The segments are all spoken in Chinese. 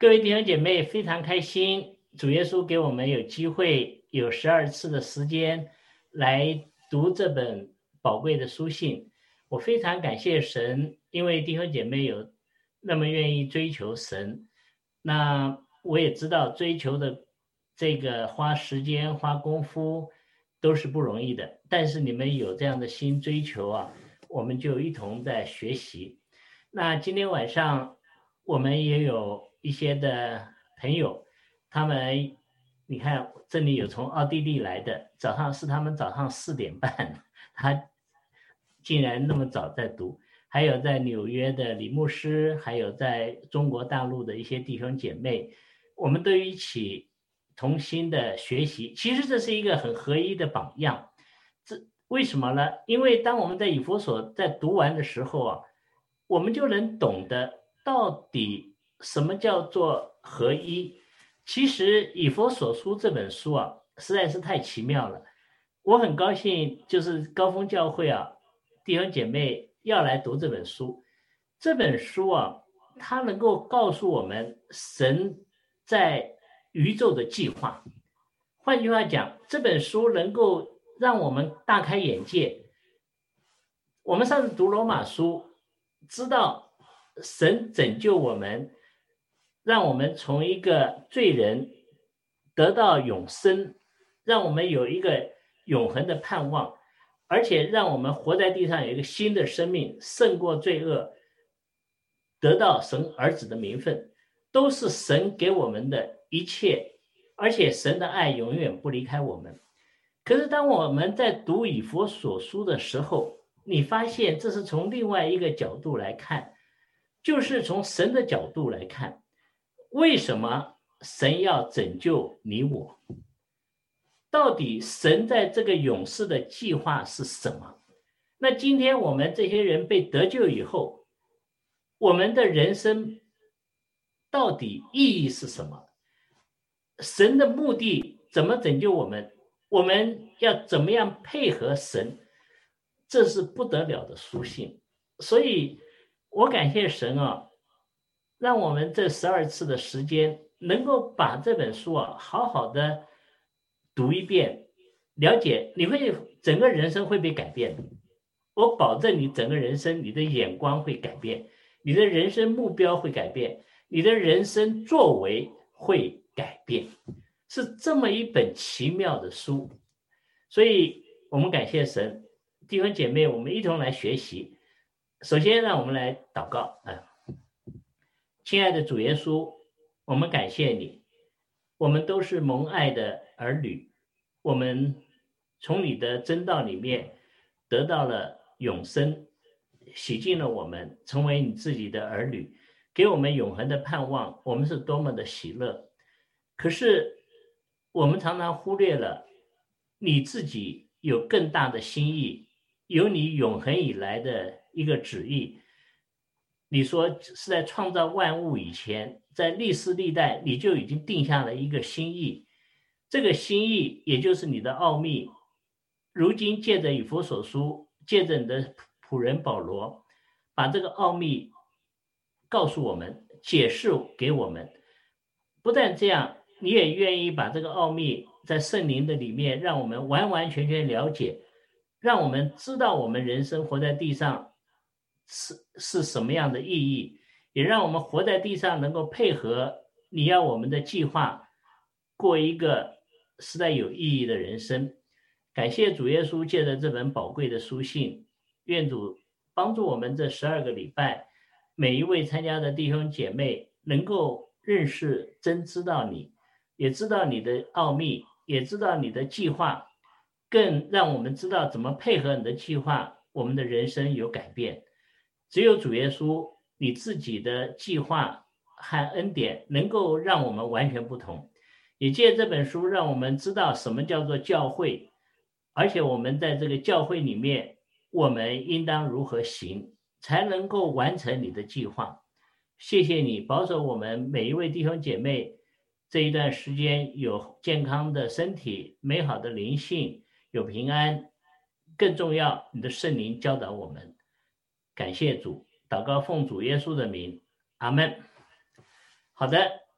各位弟兄姐妹，非常开心，主耶稣给我们有机会有12次的时间来读这本宝贵的书信。我非常感谢神，因为弟兄姐妹有那么愿意追求神。那我也知道追求的这个花时间花功夫都是不容易的，但是你们有这样的心追求啊，我们就一同在学习。那今天晚上我们也有一些的朋友，他们你看这里有从奥地利来的，他们早上4点半，他竟然那么早在读。还有在纽约的李牧师，还有在中国大陆的一些弟兄姐妹，我们都一起同心的学习。其实这是一个很合一的榜样。为什么呢？因为当我们在以弗所在读完的时候啊，我们就能懂得到底什么叫做合一。其实以弗所书这本书啊，实在是太奇妙了。我很高兴，就是高峰教会啊，弟兄姐妹要来读这本书。这本书啊，它能够告诉我们神在宇宙的计划。换句话讲，这本书能够让我们大开眼界。我们上次读罗马书，知道神拯救我们，让我们从一个罪人得到永生，让我们有一个永恒的盼望，而且让我们活在地上有一个新的生命，胜过罪恶，得到神儿子的名分，都是神给我们的一切，而且神的爱永远不离开我们。可是当我们在读以弗所书的时候，你发现这是从另外一个角度来看，就是从神的角度来看，为什么神要拯救你我？到底神在这个永世的计划是什么？那今天我们这些人被得救以后，我们的人生到底意义是什么？神的目的怎么拯救我们？我们要怎么样配合神？这是不得了的书信。所以我感谢神啊，让我们这12次的时间能够把这本书啊好好的读一遍，了解，你会整个人生会被改变的。我保证你整个人生，你的眼光会改变，你的人生目标会改变，你的人生作为会改变，是这么一本奇妙的书。所以我们感谢神，弟兄姐妹，我们一同来学习。首先让我们来祷告。亲爱的主耶稣，我们感谢你，我们都是蒙爱的儿女，我们从你的真道里面得到了永生，洗净了我们，成为你自己的儿女，给我们永恒的盼望，我们是多么的喜乐。可是我们常常忽略了你自己有更大的心意，有你永恒以来的一个旨意。你说是在创造万物以前，在历世历代你就已经定下了一个心意，这个心意也就是你的奥秘，如今借着以弗所书，借着你的仆人保罗，把这个奥秘告诉我们，解释给我们。不但这样，你也愿意把这个奥秘在圣灵的里面让我们完完全全了解，让我们知道我们人生活在地上是什么样的意义，也让我们活在地上能够配合你要我们的计划，过一个实在有意义的人生。感谢主耶稣借着这本宝贵的书信，愿主帮助我们这12个礼拜，每一位参加的弟兄姐妹能够认识真知道你，也知道你的奥秘，也知道你的计划，更让我们知道怎么配合你的计划，我们的人生有改变。只有主耶稣你自己的计划和恩典能够让我们完全不同，也借这本书让我们知道什么叫做教会，而且我们在这个教会里面，我们应当如何行，才能够完成你的计划。谢谢你保守我们每一位弟兄姐妹这一段时间有健康的身体，美好的灵性，有平安，更重要你的圣灵教导我们。感谢主，祷告奉主耶稣的名，阿们。好的，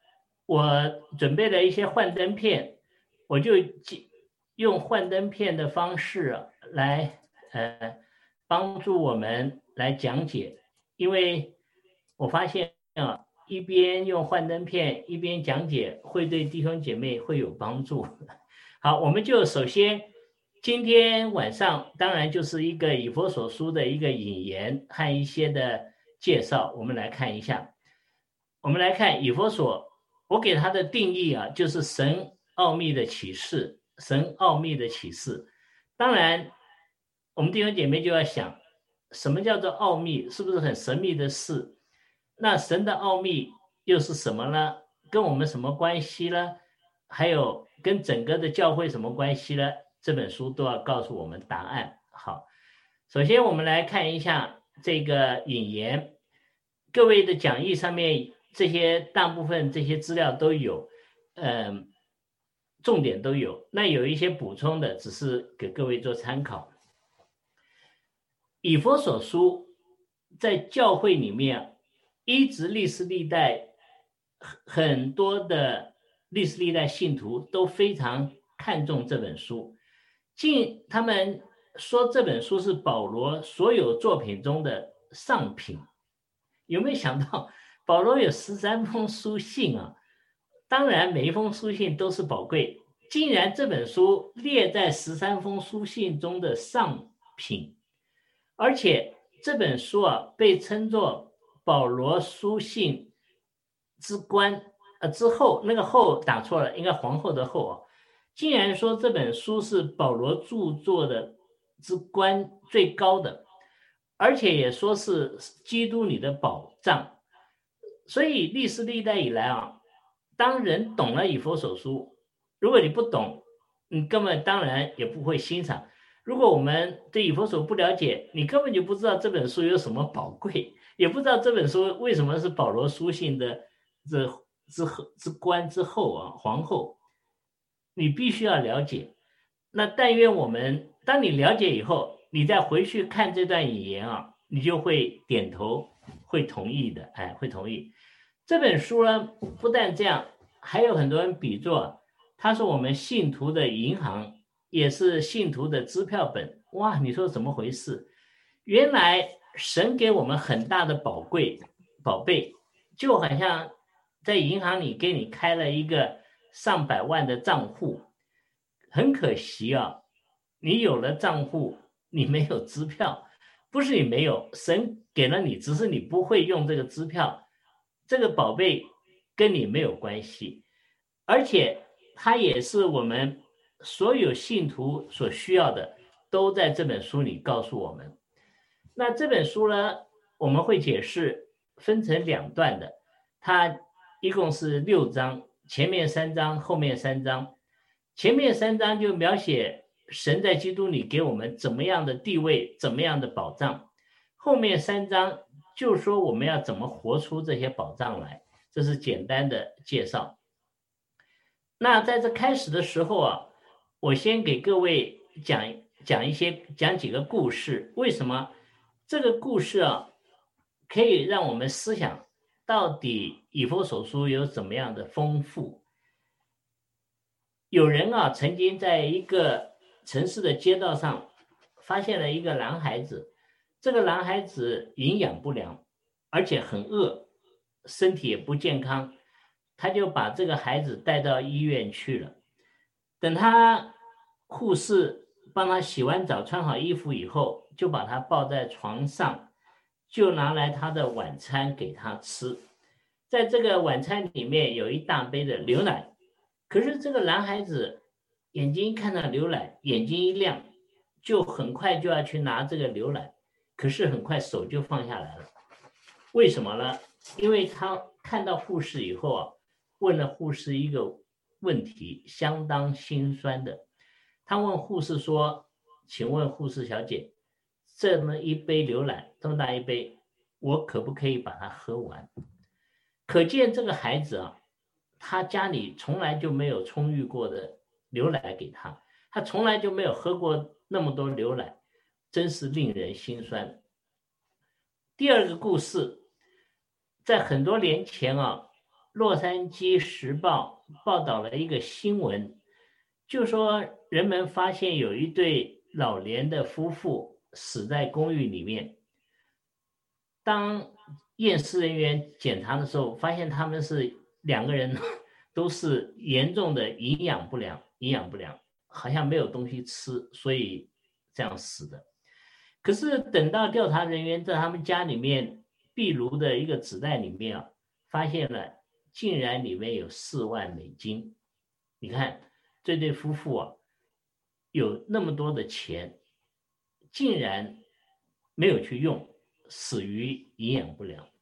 我准备了一些幻灯片，我就用幻灯片的方式来帮助我们来讲解，因为我发现一边用幻灯片一边讲解会对弟兄姐妹会有帮助。好，我们就首先今天晚上当然就是一个以弗所书的一个引言和一些的介绍，我们来看一下。我们来看以弗所，我给它的定义就是神奥秘的启示，神奥秘的启示。当然我们弟兄姐妹就要想，什么叫做奥秘？是不是很神秘的事？那神的奥秘又是什么呢？跟我们什么关系呢？还有跟整个的教会什么关系呢？这本书都要告诉我们答案。好，首先我们来看一下这个引言，各位的讲义上面这些大部分这些资料都有，重点都有，那有一些补充的只是给各位做参考。以弗所书在教会里面一直历史历代很多的历史历代信徒都非常看重这本书，他们说这本书是保罗所有作品中的上品。有没有想到保罗有13封书信当然每一封书信都是宝贵，竟然这本书列在13封书信中的上品，而且这本书被称作保罗书信之冠之后，那个后打错了，应该皇后的后竟然说这本书是保罗著作的之冠最高的，而且也说是基督里的宝藏。所以历史历代以来当人懂了以弗所书，如果你不懂，你根本当然也不会欣赏。如果我们对以弗所不了解，你根本就不知道这本书有什么宝贵，也不知道这本书为什么是保罗书信的之冠之后皇后，你必须要了解。那但愿我们当你了解以后，你再回去看这段引言你就会点头，会同意的，会同意。这本书呢，不但这样，还有很多人比作它是我们信徒的银行，也是信徒的支票本。哇，你说怎么回事？原来神给我们很大的宝贝，就好像在银行里给你开了一个上百万的账户，很可惜你有了账户，你没有支票。不是你没有，神给了你，只是你不会用这个支票，这个宝贝跟你没有关系，而且它也是我们所有信徒所需要的，都在这本书里告诉我们。那这本书呢，我们会解释分成2段的，它一共是6章，前面3章，后面3章。前面3章就描写神在基督里给我们怎么样的地位，怎么样的保障，后面3章就说我们要怎么活出这些保障来，这是简单的介绍。那在这开始的时候我先给各位讲几个故事。为什么这个故事可以让我们思想到底以弗所书有怎么样的丰富？有人曾经在一个城市的街道上发现了一个男孩子，这个男孩子营养不良，而且很饿，身体也不健康，他就把这个孩子带到医院去了。等他护士帮他洗完澡，穿好衣服以后，就把他抱在床上，就拿来他的晚餐给他吃。在这个晚餐里面有一大杯的牛奶，可是这个男孩子眼睛看到牛奶，眼睛一亮，就很快就要去拿这个牛奶，可是很快手就放下来了。为什么呢？因为他看到护士以后问了护士一个问题，相当心酸的。他问护士说，请问护士小姐，这么一杯牛奶，这么大一杯，我可不可以把它喝完？可见这个孩子他家里从来就没有充裕过的牛奶给他，他从来就没有喝过那么多牛奶，真是令人心酸。第二个故事，在很多年前洛杉矶时报报道了一个新闻，就说人们发现有一对老年的夫妇死在公寓里面。当验尸人员检查的时候，发现他们是两个人都是严重的营养不良，好像没有东西吃，所以这样死的。可是等到调查人员在他们家里面壁炉的一个纸袋里面发现了竟然里面有4万美金。你看这对夫妇有那么多的钱，竟然没有去用，死于营养不良。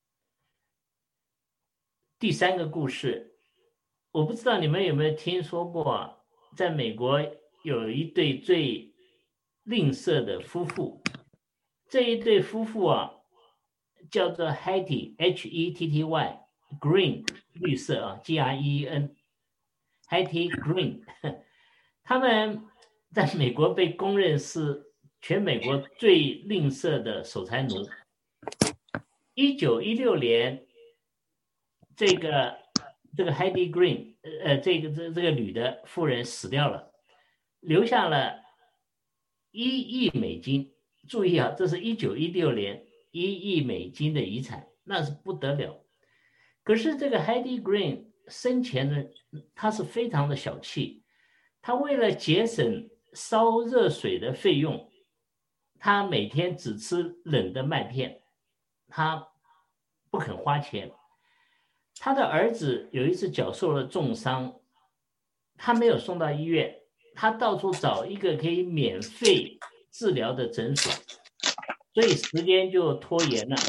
第3个故事，我不知道你们有没有听说过，在美国有一对最吝啬的夫妇。这一对夫妇叫做 Hetty Hetty Green 绿色Green Hetty Green 他们在美国被公认是全美国最吝啬的守财奴。1916年这个 Hetty Green 这个女的妇人死掉了，留下了1亿美金。注意这是1916年1亿美金的遗产，那是不得了。可是这个 Hetty Green 生前呢，他是非常的小气，他为了节省烧热水的费用，他每天只吃冷的麦片，他不肯花钱。他的儿子有一次脚受了重伤，他没有送到医院，他到处找一个可以免费治疗的诊所，所以时间就拖延了。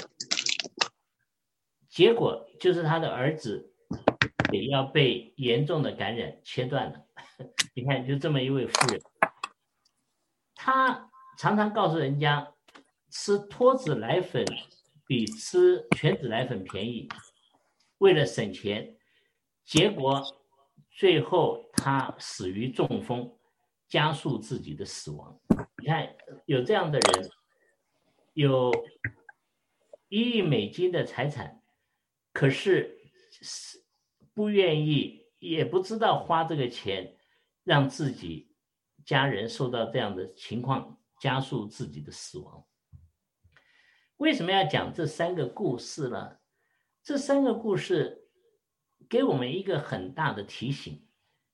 结果就是他的儿子也要被严重的感染切断了。你看就这么一位妇人，他常常告诉人家吃脱脂奶粉比吃全脂奶粉便宜，为了省钱，结果最后他死于中风，加速自己的死亡。你看有这样的人，有1亿美金的财产，可是不愿意也不知道花这个钱让自己家人受到这样的情况，加速自己的死亡。为什么要讲这3个故事呢？这3个故事给我们一个很大的提醒，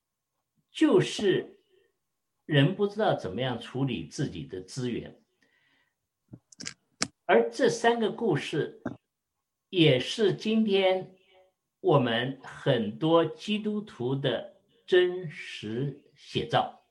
就是人不知道怎么样处理自己的资源。而这3个故事也是今天我们很多基督徒的真实写照。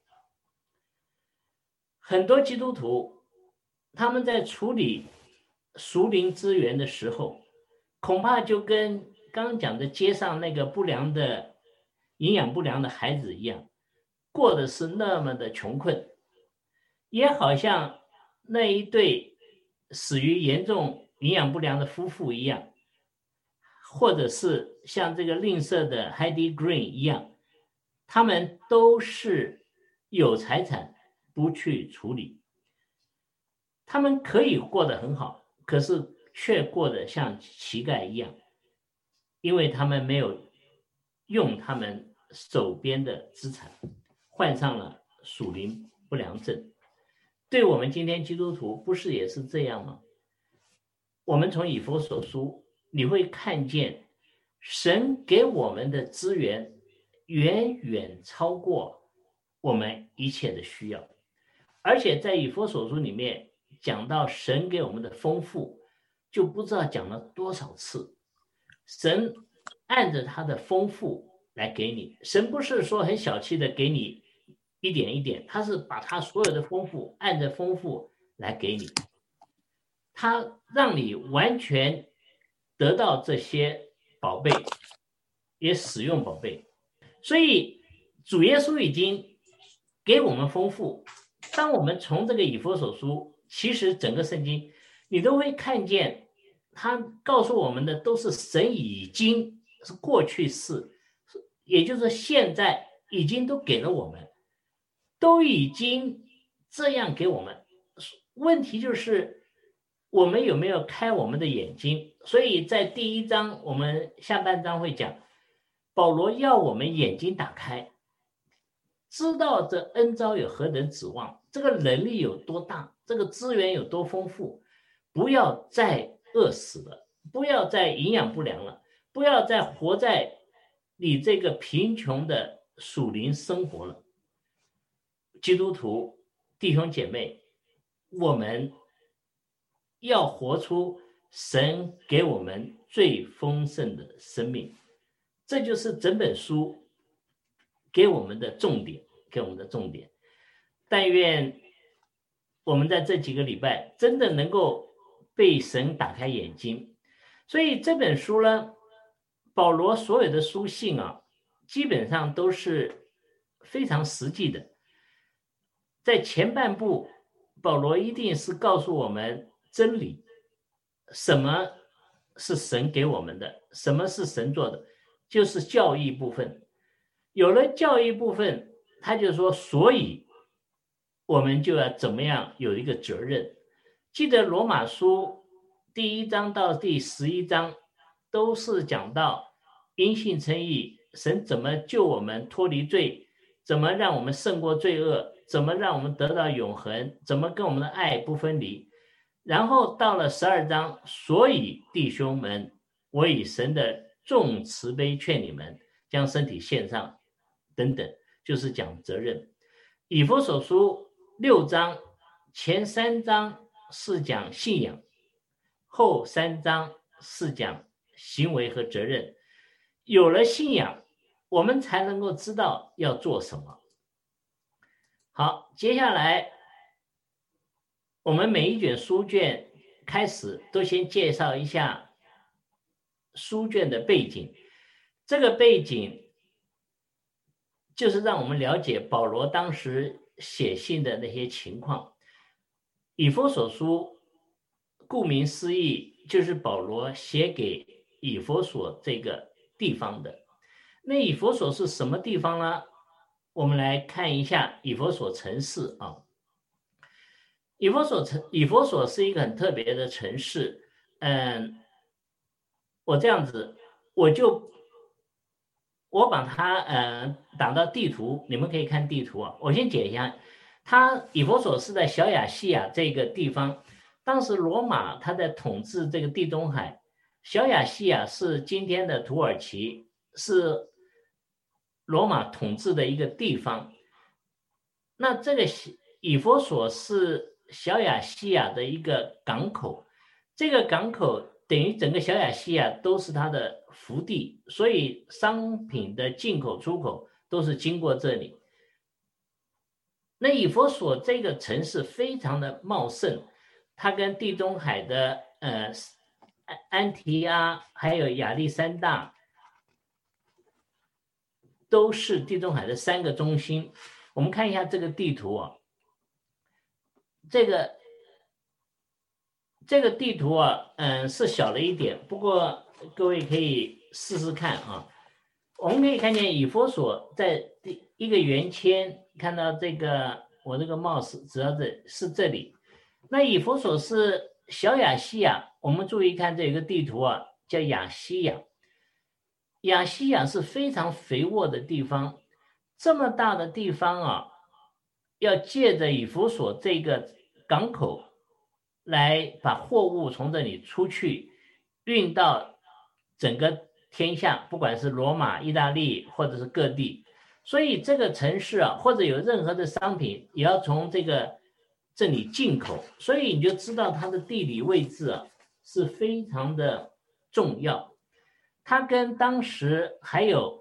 很多基督徒他们在处理属灵资源的时候，恐怕就跟刚刚讲的街上那个营养不良的孩子一样，过的是那么的穷困，也好像那一对死于严重营养不良的夫妇一样，或者是像这个吝啬的 Hetty Green 一样，他们都是有财产不去处理。他们可以过得很好，可是却过得像乞丐一样，因为他们没有用他们手边的资产，患上了属灵不良症。对我们今天基督徒不是也是这样吗？我们从以弗所书你会看见神给我们的资源远远超过我们一切的需要。而且在以弗所书里面讲到神给我们的丰富，就不知道讲了多少次。神按着他的丰富来给你，神不是说很小气的给你一点一点，他是把他所有的丰富按着丰富来给你，他让你完全得到这些宝贝，也使用宝贝。所以主耶稣已经给我们丰富。当我们从这个以弗所书，其实整个圣经你都会看见，他告诉我们的都是神已经是过去式，也就是现在已经都给了我们，都已经这样给我们。问题就是我们有没有开我们的眼睛， 所以在第一章我们下半章会讲，保罗要我们眼睛打开，知道这恩召有何等指望，这个能力有多大，这个资源有多丰富，不要再饿死了，不要再营养不良了，不要再活在你这个贫穷的属灵生活了。基督徒弟兄姐妹，我们要活出神给我们最丰盛的生命，这就是整本书给我们的重点，但愿我们在这几个礼拜真的能够被神打开眼睛。所以这本书呢，保罗所有的书信啊，基本上都是非常实际的。在前半部，保罗一定是告诉我们真理，什么是神给我们的，什么是神做的，就是教义部分。有了教义部分，他就说，所以我们就要怎么样有一个责任。记得罗马书第1章到第11章都是讲到因信称义，神怎么救我们脱离罪，怎么让我们胜过罪恶，怎么让我们得到永恒，怎么跟我们的爱不分离。然后到了12章，所以弟兄们，我以神的众慈悲劝你们，将身体献上，等等，就是讲责任。以弗所书6章前3章是讲信仰，后3章是讲行为和责任。有了信仰，我们才能够知道要做什么。好，接下来我们每一卷书卷开始都先介绍一下书卷的背景。这个背景就是让我们了解保罗当时写信的那些情况。以弗所书顾名思义就是保罗写给以弗所这个地方的。那以弗所是什么地方呢？我们来看一下以弗所城市啊。以弗所是一个很特别的城市。我这样子，我把它打到地图，你们可以看地图啊。我先解一下，以弗所是在小亚细亚这个地方，当时罗马他在统治这个地中海，小亚细亚是今天的土耳其，是罗马统治的一个地方。那这个以弗所是小亚细亚的一个港口，这个港口等于整个小亚细亚都是它的福地，所以商品的进口出口都是经过这里。那以弗所这个城市非常的茂盛，它跟地中海的安提阿还有亚历山大都是地中海的3个中心。我们看一下这个地图啊，这个地图啊，是小了一点，不过各位可以试试看啊。我们可以看见以弗所在一个圆圈，看到这个我这个 mouse 指到这里。那以弗所是小亚细亚，我们注意看这个地图啊，叫亚细亚。亚细亚是非常肥沃的地方，这么大的地方啊，要借着以弗所这个港口来把货物从这里出去，运到整个天下，不管是罗马、意大利或者是各地。所以这个城市啊，或者有任何的商品也要从这里进口，所以你就知道它的地理位置啊是非常的重要。它跟当时还有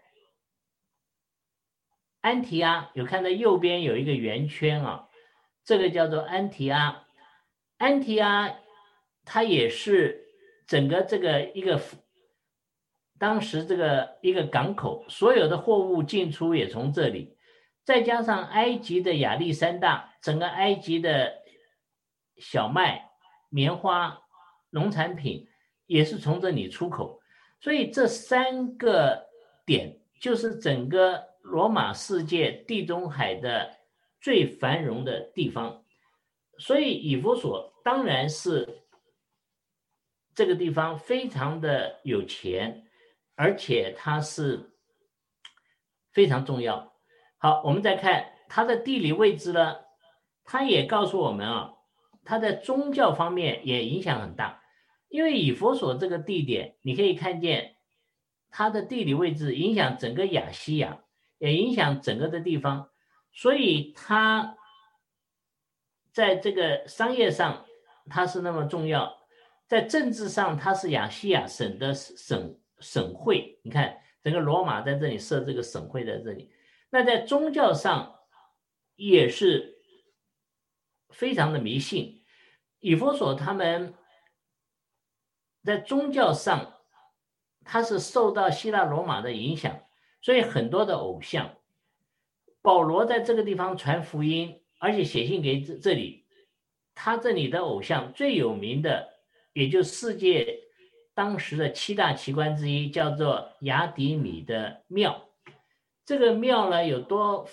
安提阿，有看到右边有一个圆圈啊，这个叫做安提阿。安提阿它也是整个这个当时这个一个港口，所有的货物进出也从这里，再加上埃及的亚历山大，整个埃及的小麦、棉花、农产品也是从这里出口，所以这3个点就是整个罗马世界地中海的最繁荣的地方。所以以弗所当然是这个地方非常的有钱，而且它是非常重要。好，我们再看它的地理位置呢，它也告诉我们啊，它的宗教方面也影响很大。因为以弗所这个地点，你可以看见它的地理位置影响整个亚细亚，也影响整个的地方，所以它在这个商业上它是那么重要，在政治上它是亚细亚省的省会。你看整个罗马在这里设这个省会在这里，那在宗教上也是非常的迷信。以弗所他们在宗教上它是受到希腊罗马的影响，所以很多的偶像。保罗在这个地方传福音，而且写信给这里，他这里的偶像最有名的，也就世界当时的7大奇观之一，叫做雅底米的庙。这个庙呢有多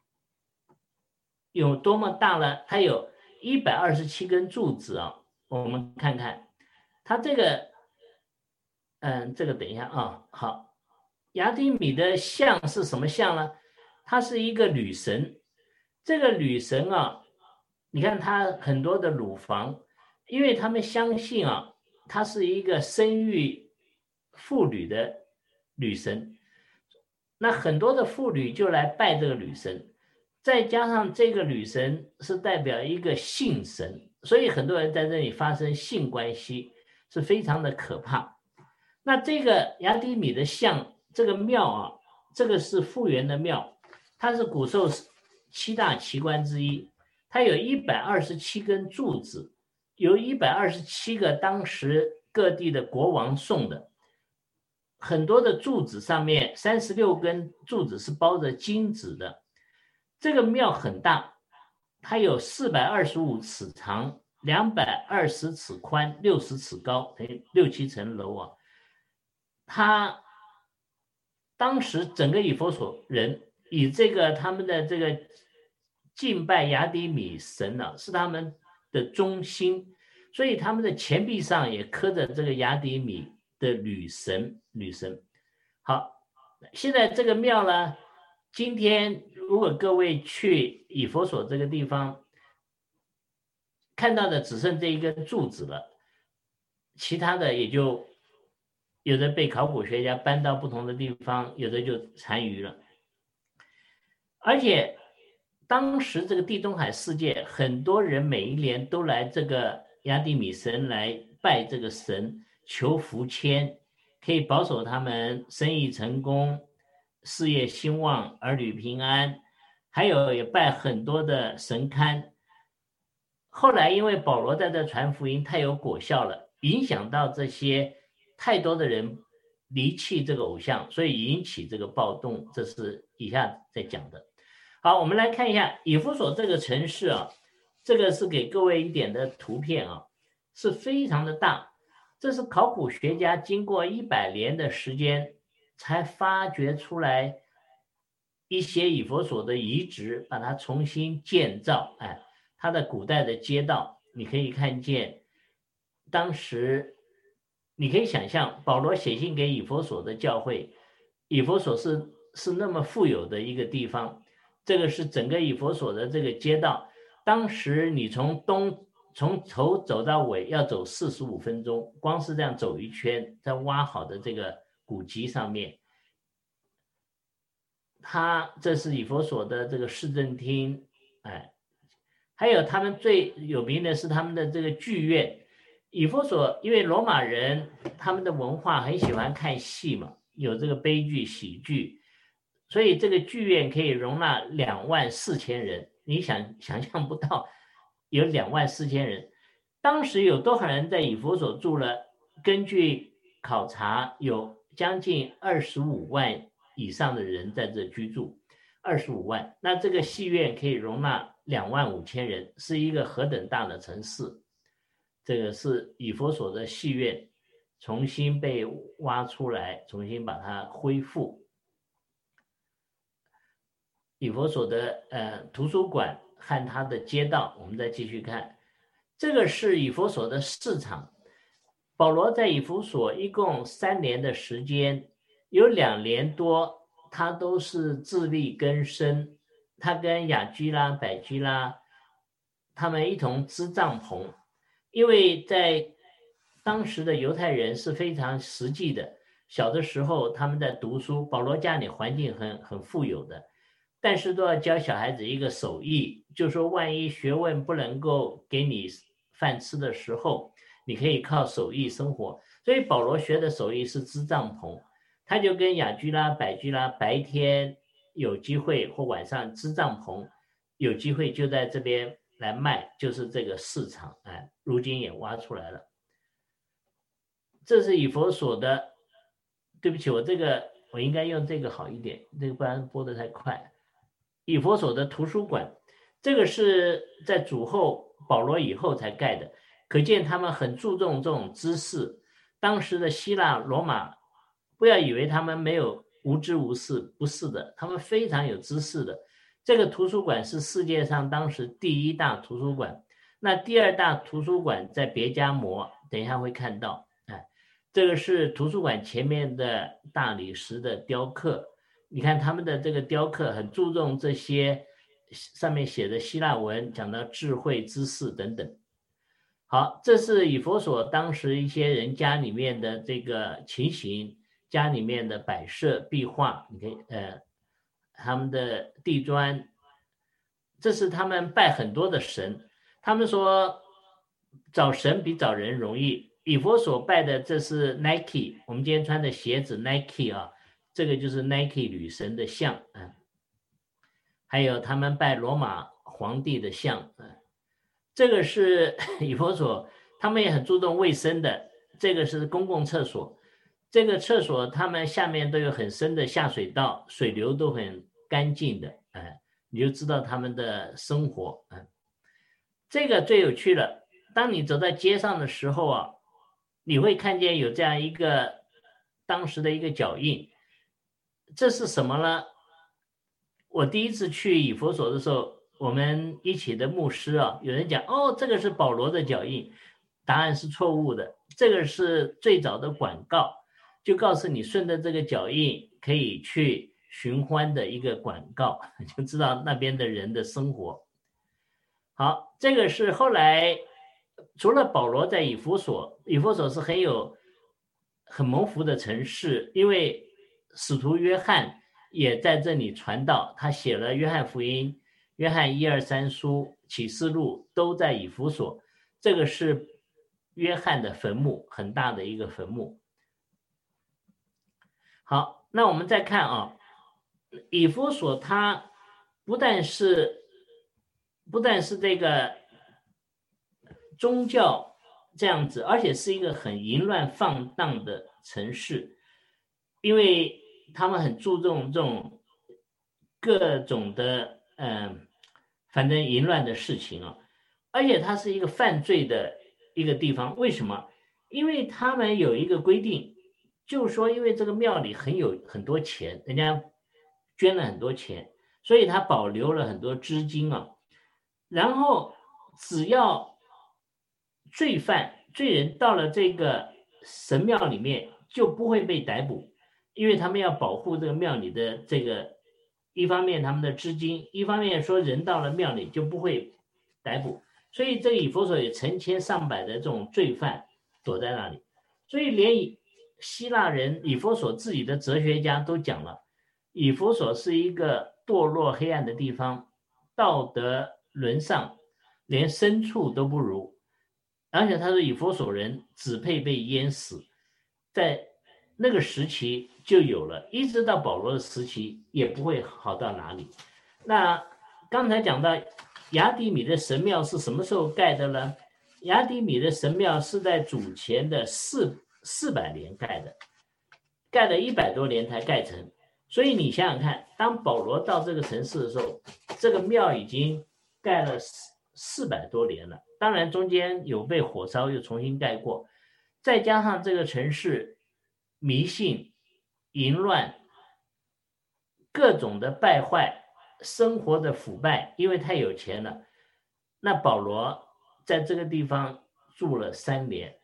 么大呢？它有127根柱子啊。我们看看它这个这个等一下啊。好，雅底米的像是什么像呢？它是一个女神。这个女神啊，你看她很多的乳房，因为他们相信啊，她是一个生育妇女的女神，那很多的妇女就来拜这个女神，再加上这个女神是代表一个性神，所以很多人在这里发生性关系，是非常的可怕。那这个雅底米的像，这个庙啊，这个是复原的庙，它是古时候7大奇观之一，它有127根柱子，由127个当时各地的国王送的，很多的柱子上面36根柱子是包着金子的。这个庙很大，它有425尺长，220尺宽，60尺高，等于6、7层楼啊。他当时整个以弗所人以这个他们的这个敬拜雅底米神呢，是他们的中心，所以他们的钱币上也刻着这个雅底米的女神。好，现在这个庙呢，今天如果各位去以弗所这个地方，看到的只剩这一根柱子了，其他的也就有的被考古学家搬到不同的地方，有的就残余了。而且当时这个地中海世界，很多人每一年都来这个雅底米神来拜这个神，求福签，可以保守他们生意成功，事业兴旺，儿女平安，还有也拜很多的神龛。后来因为保罗在这传福音太有果效了，影响到这些太多的人离弃这个偶像，所以引起这个暴动，这是以下在讲的。好，我们来看一下以弗所这个城市啊，这个是给各位一点的图片啊，是非常的大。这是考古学家经过100年的时间才发掘出来一些以弗所的遗址，把它重新建造。它的古代的街道，你可以看见当时你可以想象保罗写信给以弗所的教会，以弗所是那么富有的一个地方，这个是整个以弗所的这个街道，当时你从头走到尾要走45分钟，光是这样走一圈，在挖好的这个古籍上面。这是以弗所的这个市政厅，还有他们最有名的是他们的这个剧院。以弗所因为罗马人他们的文化很喜欢看戏嘛，有这个悲剧喜剧，所以这个剧院可以容纳24000人。你想象不到有24000人。当时有多少人在以弗所住了？根据考察，有将近25万以上的人在这居住，25万。那这个戏院可以容纳25000人，是一个何等大的城市。这个是以弗所的戏院重新被挖出来，重新把它恢复。以弗所的图书馆和它的街道，我们再继续看。这个是以弗所的市场。 保罗在以弗所一共3年的时间，有2年多他都是自力更生，他跟雅居拉、百居拉他们一同支帐篷，因为在当时的犹太人是非常实际的，小的时候他们在读书，保罗家里环境很富有的，但是都要教小孩子一个手艺，就说万一学问不能够给你饭吃的时候，你可以靠手艺生活。所以保罗学的手艺是织帐篷，他就跟雅居拉、百居拉白天有机会或晚上织帐篷，有机会就在这边来卖，就是这个市场，如今也挖出来了。这是以弗所的，对不起，我应该用这个好一点，这个不然播得太快。以弗所的图书馆，这个是在主后保罗以后才盖的，可见他们很注重这种知识。当时的希腊罗马，不要以为他们没有无知无识，不是的，他们非常有知识的。这个图书馆是世界上当时第1大图书馆，那第2大图书馆在别加摩，等一下会看到。这个是图书馆前面的大理石的雕刻，你看他们的这个雕刻很注重这些上面写的希腊文，讲到智慧、知识等等。好，这是以弗所当时一些人家里面的这个情形，家里面的摆设、壁画，你可以他们的地砖，这是他们拜很多的神，他们说找神比找人容易。以弗所拜的这是 Nike， 我们今天穿的鞋子 Nike 啊，这个就是 Nike 女神的像，还有他们拜罗马皇帝的像，这个是以弗所，他们也很注重卫生的，这个是公共厕所，这个厕所他们下面都有很深的下水道，水流都很干净的，你就知道他们的生活，这个最有趣了，当你走在街上的时候啊，你会看见有这样一个当时的一个脚印，这是什么呢？我第一次去以弗所的时候，我们一起的牧师啊，有人讲这个是保罗的脚印，答案是错误的，这个是最早的广告，就告诉你顺着这个脚印可以去寻欢的一个广告，就知道那边的人的生活。好，这个是后来除了保罗在以弗所，以弗所是很蒙福的城市，因为使徒约翰也在这里传道，他写了约翰福音、约翰1、2、3书、启示录都在以弗所，这个是约翰的坟墓，很大的一个坟墓。好，那我们再看以弗所它不但是这个宗教这样子，而且是一个很淫乱放荡的城市，因为他们很注重这种各种的反正淫乱的事情啊，而且它是一个犯罪的一个地方。为什么？因为他们有一个规定，就是说因为这个庙里很多钱，人家捐了很多钱，所以他保留了很多资金啊，然后只要罪人到了这个神庙里面就不会被逮捕，因为他们要保护这个庙里的这个，一方面他们的资金，一方面说人到了庙里就不会逮捕，所以这个以弗所有成千上百的这种罪犯躲在那里，所以连希腊人以弗所自己的哲学家都讲了，以弗所是一个堕落黑暗的地方，道德沦丧，连牲畜都不如，而且他说以弗所人只配被淹死，在那个时期就有了，一直到保罗的时期也不会好到哪里。那刚才讲到雅底米的神庙是什么时候盖的呢？雅底米的神庙是在主前的400年盖的，盖了100多年才盖成。所以你想想看，当保罗到这个城市的时候，这个庙已经盖了400多年了，当然中间有被火烧又重新盖过，再加上这个城市迷信、淫乱、各种的败坏、生活的腐败，因为太有钱了。那保罗在这个地方住了3年，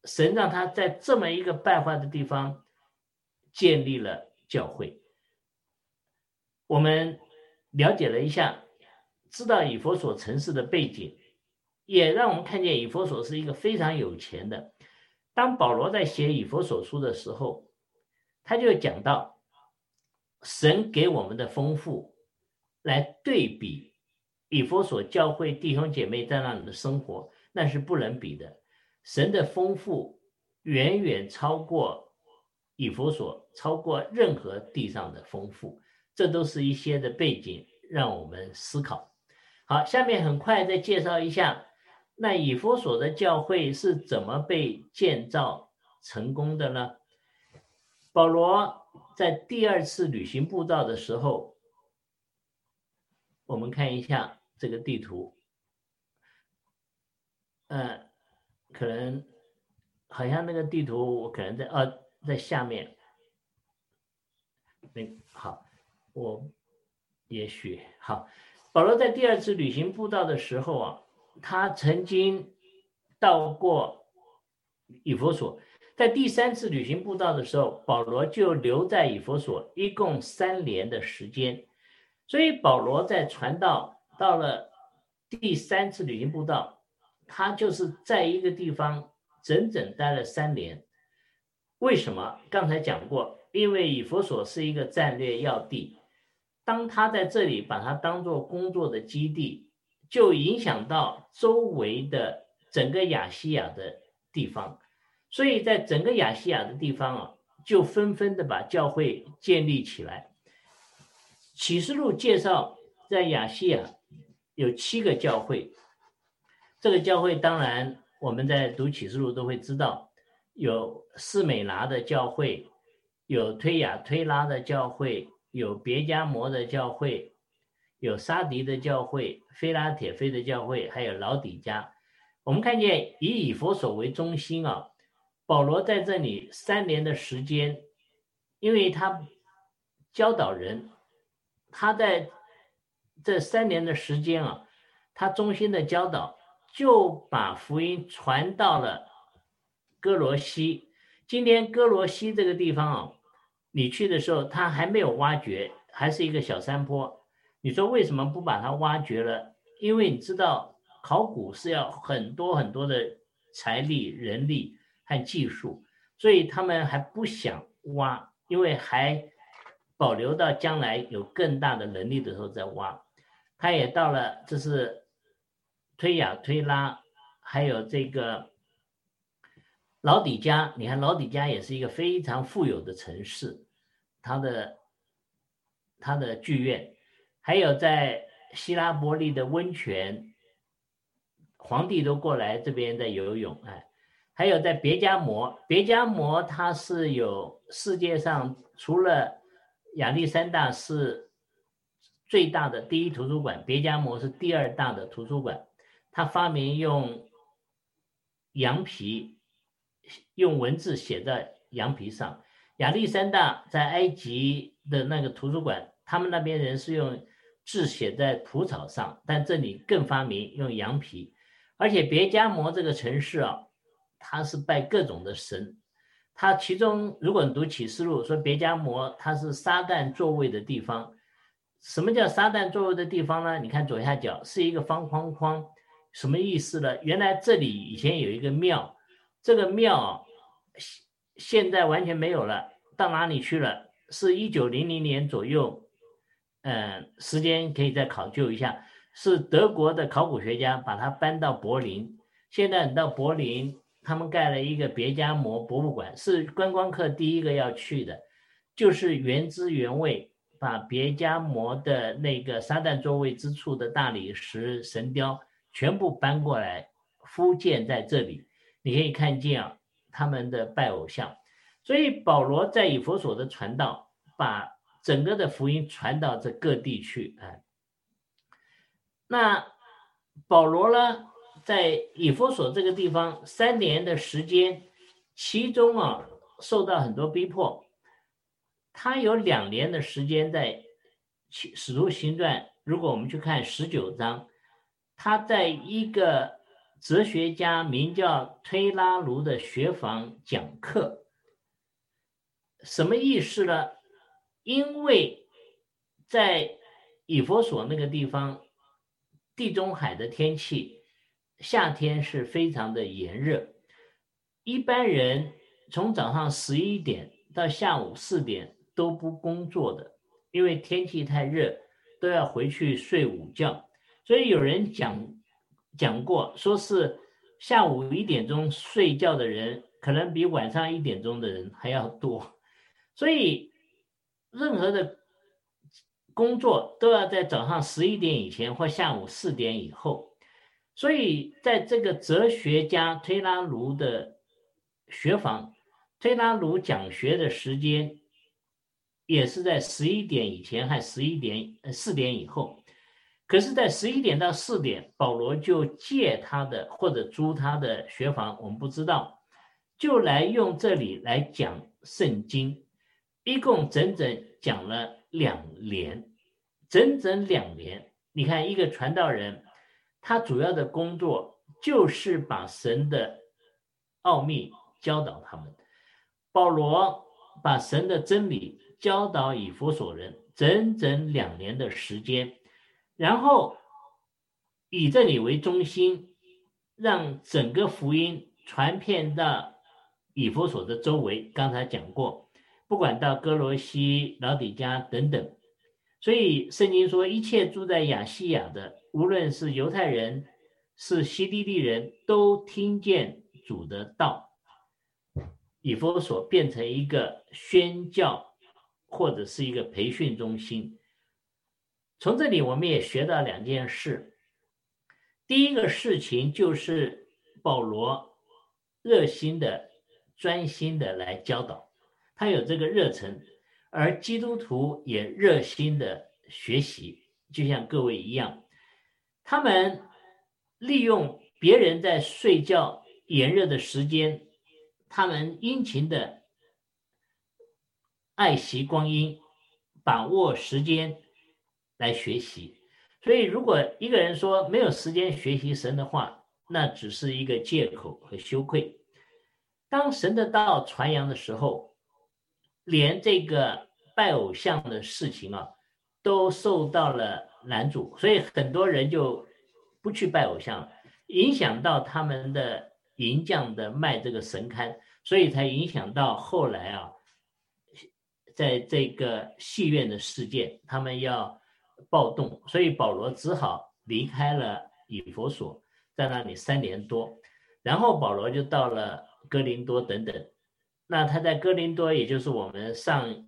神让他在这么一个败坏的地方建立了教会。我们了解了一下，知道以弗所城市的背景，也让我们看见以弗所是一个非常有钱的。当保罗在写以弗所书的时候，他就讲到神给我们的丰富来对比以弗所教会弟兄姐妹在那里的生活，那是不能比的。神的丰富远远超过以弗所，超过任何地上的丰富。这都是一些的背景让我们思考。好，下面很快再介绍一下，那以弗所的教会是怎么被建造成功的呢？保罗在第2次旅行布道的时候，我们看一下这个地图，可能好像那个地图我可能在下面，好，我也许好。保罗在第2次旅行布道的时候啊，他曾经到过以弗所。在第3次旅行布道的时候，保罗就留在以弗所，一共3年的时间。所以保罗在传道到了第3次旅行布道，他就是在一个地方整整待了3年。为什么？刚才讲过，因为以弗所是一个战略要地，当他在这里把它当作工作的基地，就影响到周围的整个亚细亚的地方。所以在整个亚细亚的地方啊，就纷纷的把教会建立起来。启示录介绍在亚细亚有7个教会，这个教会当然我们在读启示录都会知道，有士美拿的教会，有推雅推拉的教会，有别迦摩的教会，有沙迪的教会，菲拉铁菲的教会，还有老底嘉。我们看见以以弗所为中心啊，保罗在这里3年的时间，因为他教导人，他在这3年的时间啊，他中心的教导就把福音传到了哥罗西。今天哥罗西这个地方啊，你去的时候他还没有挖掘，还是一个小山坡。你说为什么不把它挖掘了？因为你知道考古是要很多很多的财力、人力和技术，所以他们还不想挖，因为还保留到将来有更大的能力的时候再挖。他也到了，这是推雅推拉，还有这个老底嘉。你看老底嘉也是一个非常富有的城市，它的剧院，还有在希拉伯利的温泉，皇帝都过来这边在游泳。还有在别迦摩，别迦摩它是有世界上除了亚历山大是最大的第1图书馆，别迦摩是第2大的图书馆。他发明用羊皮，用文字写在羊皮上。亚历山大在埃及的那个图书馆，他们那边人是用字写在蒲草上，但这里更发明用羊皮。而且别迦摩这个城市啊，它是拜各种的神。它其中如果你读启示录说别迦摩它是撒旦座位的地方。什么叫撒旦座位的地方呢？你看左下角是一个方框框，什么意思呢？原来这里以前有一个庙，这个庙现在完全没有了，到哪里去了？是1900年左右，时间可以再考究一下，是德国的考古学家把它搬到柏林。现在你到柏林，他们盖了一个别迦摩博物馆，是观光客第一个要去的，就是原汁原味把别迦摩的那个撒旦座位之处的大理石神雕全部搬过来复建在这里。你可以看见啊，他们的拜偶像。所以保罗在以弗所的传道，把整个的福音传到这各地去。那保罗呢，在以弗所这个地方3年的时间，其中啊受到很多逼迫。他有2年的时间在使徒行传，如果我们去看19章，他在一个哲学家名叫推拉卢的学坊讲课。什么意思呢？因为在以弗所那个地方，地中海的天气夏天是非常的炎热，一般人从早上11点到下午4点都不工作的，因为天气太热，都要回去睡午觉。所以有人讲过，说是下午1点钟睡觉的人，可能比晚上1点钟的人还要多。所以任何的工作都要在早上11点以前或下午4点以后。所以在这个哲学家推拉卢的学坊，推拉卢讲学的时间也是在11点以前和4点以后。可是在11点到4点，保罗就借他的或者租他的学坊，我们不知道，就来用这里来讲圣经，一共整整讲了2年，整整2年。你看一个传道人，他主要的工作就是把神的奥秘教导他们。保罗把神的真理教导以弗所人整整2年的时间，然后以这里为中心，让整个福音传遍到以弗所的周围。刚才讲过，不管到哥罗西、老底嘉等等。所以圣经说，一切住在亚细亚的，无论是犹太人是希利尼人，都听见主的道。以弗所变成一个宣教或者是一个培训中心。从这里我们也学到2件事。第一个事情就是保罗热心的专心的来教导，他有这个热忱，而基督徒也热心的学习，就像各位一样。他们利用别人在睡觉炎热的时间，他们殷勤的爱惜光阴，把握时间来学习。所以如果一个人说没有时间学习神的话，那只是一个借口和羞愧。当神的道传扬的时候，连这个拜偶像的事情都受到了拦阻，所以很多人就不去拜偶像，影响到他们的银匠的卖这个神龛，所以才影响到后来在这个戏院的事件，他们要暴动，所以保罗只好离开了以弗所，在那里3年多，然后保罗就到了哥林多等等。那他在哥林多，也就是我们上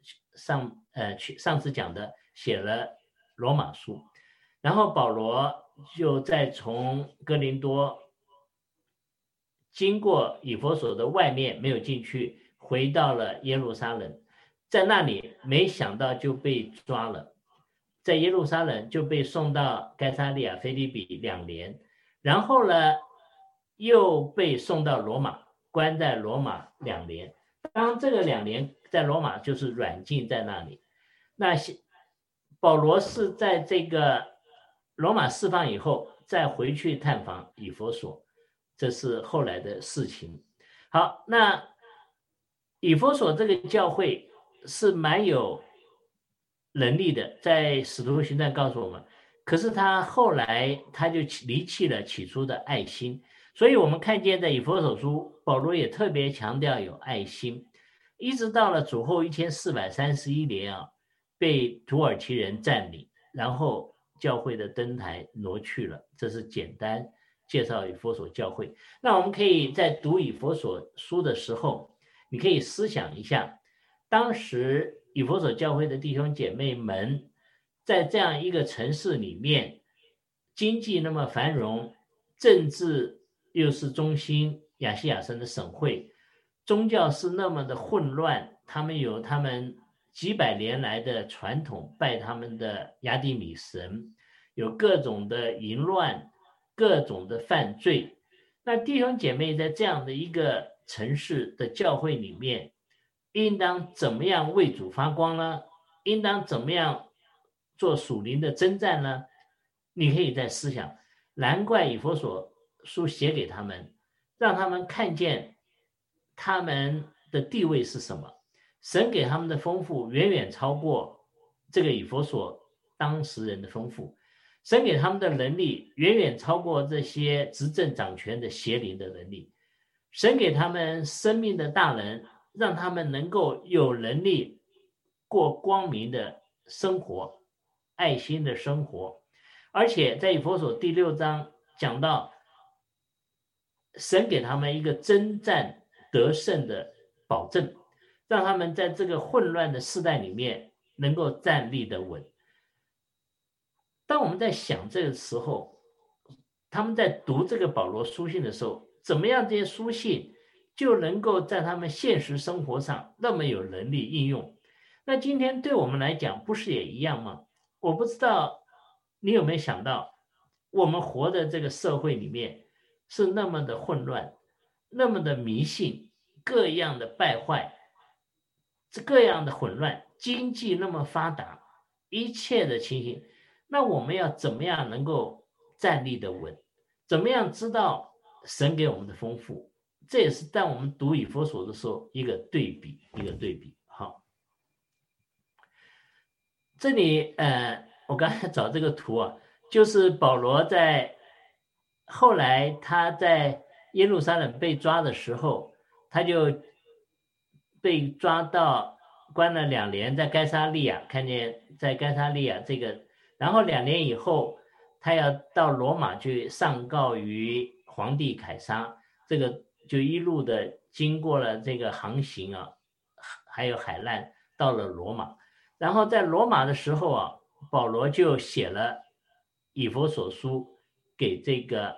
次讲的，写了罗马书，然后保罗就再从哥林多经过以弗所的外面没有进去，回到了耶路撒冷，在那里没想到就被抓了，在耶路撒冷就被送到该撒利亚腓立比2年，然后呢又被送到罗马，关在罗马2年。当然这个2年在罗马就是软禁在那里。那保罗是在这个罗马释放以后再回去探访以弗所，这是后来的事情。好，那以弗所这个教会是蛮有能力的，在使徒行传告诉我们，可是他后来他就离弃了起初的爱心。所以我们看见在以弗所书，保罗也特别强调有爱心，一直到了主后1431年被土耳其人占领，然后教会的灯台挪去了。这是简单介绍以弗所教会。那我们可以在读以弗所书的时候，你可以思想一下，当时以弗所教会的弟兄姐妹们在这样一个城市里面，经济那么繁荣，政治又是中心亚细亚省的省会，宗教是那么的混乱，他们有他们几百年来的传统，拜他们的亚底米神，有各种的淫乱，各种的犯罪。那弟兄姐妹在这样的一个城市的教会里面，应当怎么样为主发光呢？应当怎么样做属灵的征战呢？你可以在思想，难怪以弗所书写给他们，让他们看见他们的地位是什么。神给他们的丰富远远超过这个以弗所当时人的丰富，神给他们的能力远远超过这些执政掌权的邪灵的能力，神给他们生命的大能，让他们能够有能力过光明的生活，爱心的生活。而且在以弗所第6章讲到，神给他们一个征战得胜的保证，让他们在这个混乱的世代里面能够站立得稳。当我们在想这个时候，他们在读这个保罗书信的时候，怎么样这些书信就能够在他们现实生活上那么有能力应用？那今天对我们来讲不是也一样吗？我不知道你有没有想到，我们活的这个社会里面是那么的混乱，那么的迷信，各样的败坏，各样的混乱，经济那么发达，一切的情形，那我们要怎么样能够站立得稳？怎么样知道神给我们的丰富？这也是当我们读以弗所的时候一个对比。好，这里我刚才找这个图啊，就是保罗在后来他在耶路撒冷被抓的时候，他就被抓到关了2年，在该撒利亚，看见在该撒利亚这个，然后2年以后他要到罗马去上告于皇帝凯撒，这个就一路的经过了这个航行啊，还有海难，到了罗马。然后在罗马的时候啊，保罗就写了以弗所书给这个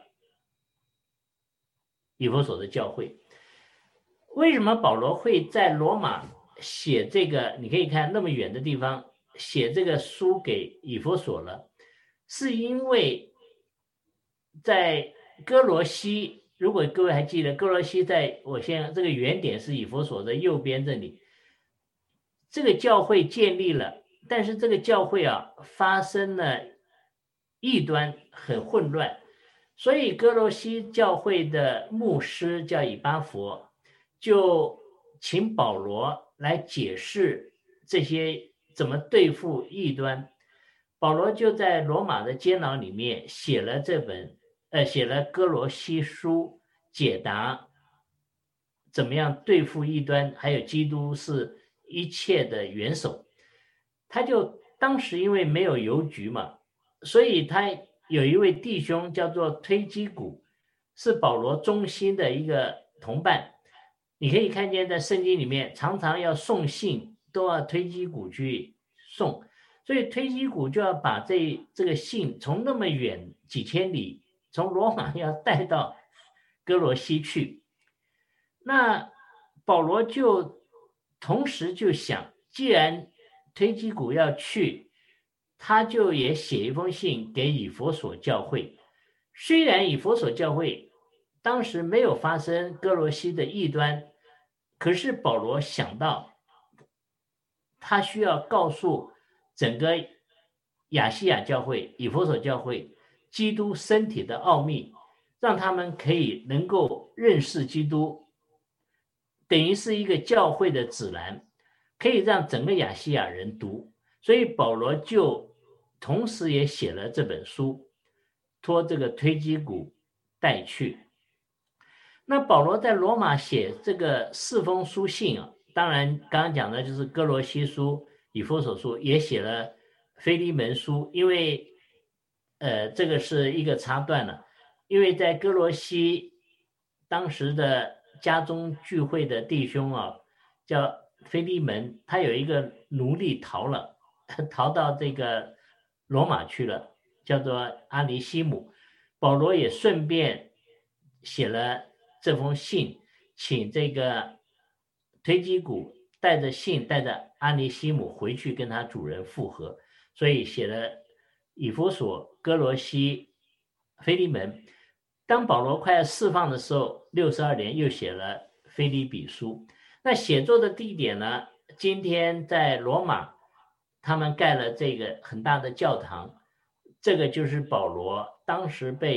以弗所的教会。为什么保罗会在罗马写这个？你可以看那么远的地方写这个书给以弗所了，是因为在哥罗西，如果各位还记得，哥罗西在我现在这个原点是以弗所的右边这里，这个教会建立了，但是这个教会啊发生了异端，很混乱，所以哥罗西教会的牧师叫以巴弗，就请保罗来解释这些怎么对付异端。保罗就在罗马的监牢里面写了写了哥罗西书，解答怎么样对付异端，还有基督是一切的元首。他就当时因为没有邮局嘛，所以他有一位弟兄叫做推基古，是保罗忠心的一个同伴。你可以看见在圣经里面常常要送信都要推基古去送，所以推基古就要把这个信从那么远几千里，从罗马要带到哥罗西去。那保罗就同时就想，既然推基古要去，他就也写一封信给以弗所教会。虽然以弗所教会当时没有发生哥罗西的异端，可是保罗想到他需要告诉整个亚细亚教会、以弗所教会基督身体的奥秘，让他们可以能够认识基督，等于是一个教会的指南，可以让整个亚细亚人读。所以保罗就同时也写了这本书，托这个推基古带去。那保罗在罗马写这个4封书信啊，当然刚刚讲的就是哥罗西书、以弗所书，也写了腓利门书，因为这个是一个插段了，因为在哥罗西当时的家中聚会的弟兄啊，叫腓利门，他有一个奴隶逃了，逃到这个罗马去了，叫做阿尼西姆。保罗也顺便写了这封信，请这个推基古带着信带着阿尼西姆回去跟他主人复合，所以写了以弗所、哥罗西、腓利门。当保罗快要释放的时候，62年又写了腓立比书。那写作的地点呢，今天在罗马他们盖了这个很大的教堂，这个就是保罗当时被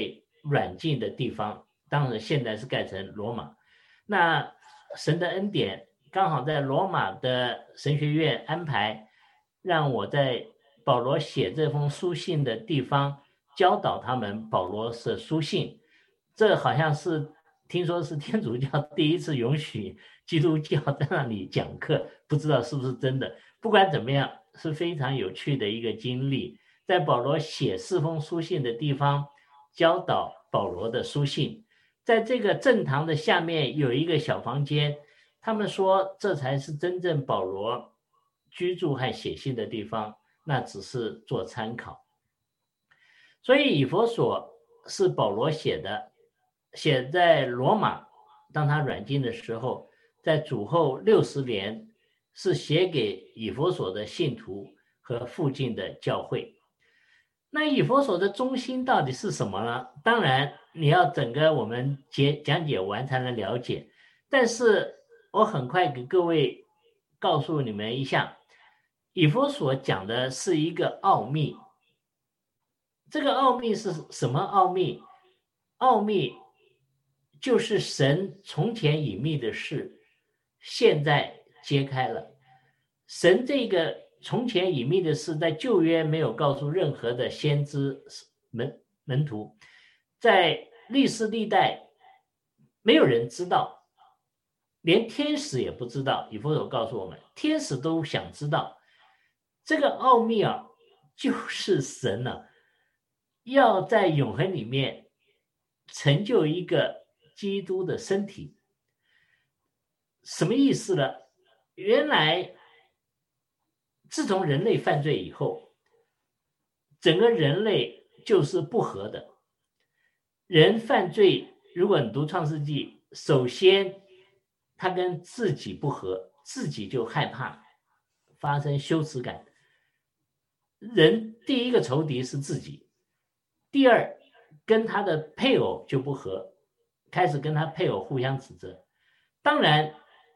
软禁的地方，当然现在是盖成罗马。那神的恩典刚好在罗马的神学院安排，让我在保罗写这封书信的地方教导他们保罗的书信。这好像是听说是天主教第一次允许基督教在那里讲课，不知道是不是真的。不管怎么样，是非常有趣的一个经历，在保罗写4封书信的地方教导保罗的书信。在这个正堂的下面有一个小房间，他们说这才是真正保罗居住和写信的地方，那只是做参考。所以以弗所是保罗写的，写在罗马，当他软禁的时候，在主后60年，是写给以弗所的信徒和附近的教会。那以弗所的中心到底是什么呢？当然你要整个我们讲解完才能了解，但是我很快给各位告诉你们一下，以弗所讲的是一个奥秘。这个奥秘是什么奥秘？奥秘就是神从前隐秘的事现在揭开了。神这个从前隐秘的事在旧约没有告诉任何的先知门徒，在历世历代没有人知道，连天使也不知道。以弗所告诉我们，天使都想知道这个奥秘啊，就是神啊要在永恒里面成就一个基督的身体。什么意思呢？原来自从人类犯罪以后，整个人类就是不和的。人犯罪，如果你读创世纪，首先他跟自己不和，自己就害怕，发生羞耻感。人第一个仇敌是自己，第二跟他的配偶就不和，开始跟他配偶互相指责。当然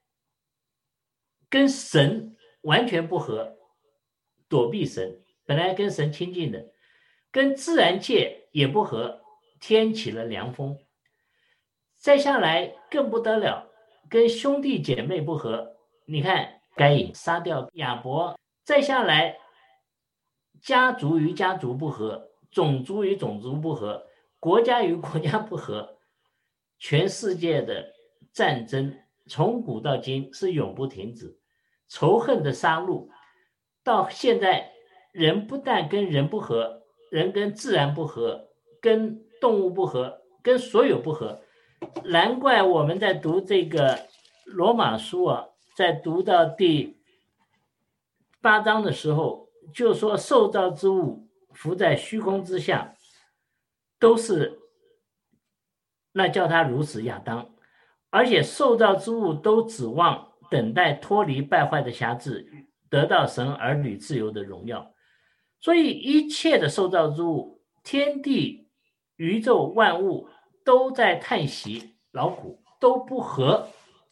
跟神完全不和，躲避神，本来跟神亲近的，跟自然界也不和，天起了凉风。再下来更不得了，跟兄弟姐妹不和，你看该隐杀掉亚伯。再下来家族与家族不和，种族与种族不和，国家与国家不和。全世界的战争从古到今是永不停止，仇恨的杀戮到现在，人不但跟人不和，人跟自然不和，跟动物不和，跟所有不和。难怪我们在读这个罗马书啊，在读到第8章的时候，就说受造之物浮在虚空之下，都是那叫他如此亚当，而且受造之物都指望等待脱离败坏的辖制，得到神儿女自由的荣耀。所以一切的受造之物，天地宇宙万物都在叹息劳苦，都不和。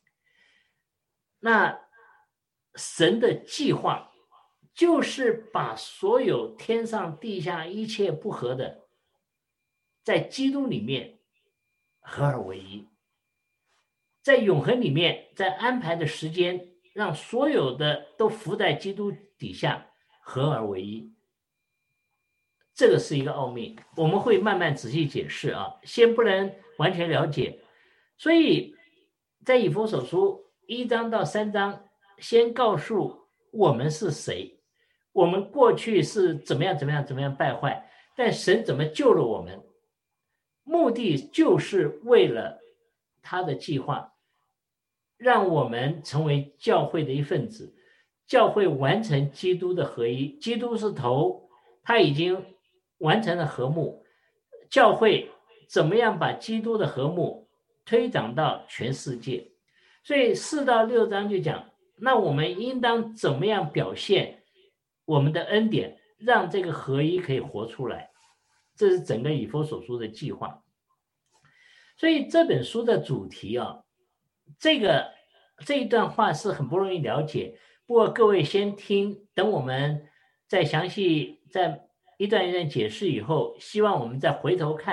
那神的计划就是把所有天上地下一切不和的，在基督里面合而为一，在永恒里面，在安排的时间，让所有的都伏在基督底下合而为一。这个是一个奥秘，我们会慢慢仔细解释啊，先不能完全了解。所以在以弗所书1章到3章，先告诉我们是谁，我们过去是怎么样败坏，但神怎么救了我们，目的就是为了他的计划，让我们成为教会的一份子，教会完成基督的合一。基督是头，他已经完成了和睦，教会怎么样把基督的和睦推展到全世界。所以4到6章就讲，那我们应当怎么样表现我们的恩典，让这个合一可以活出来。这是整个以弗所书的计划。所以这本书的主题啊，这一段话是很不容易了解，不过各位先听，等我们再详细在一段一段解释以后，希望我们再回头看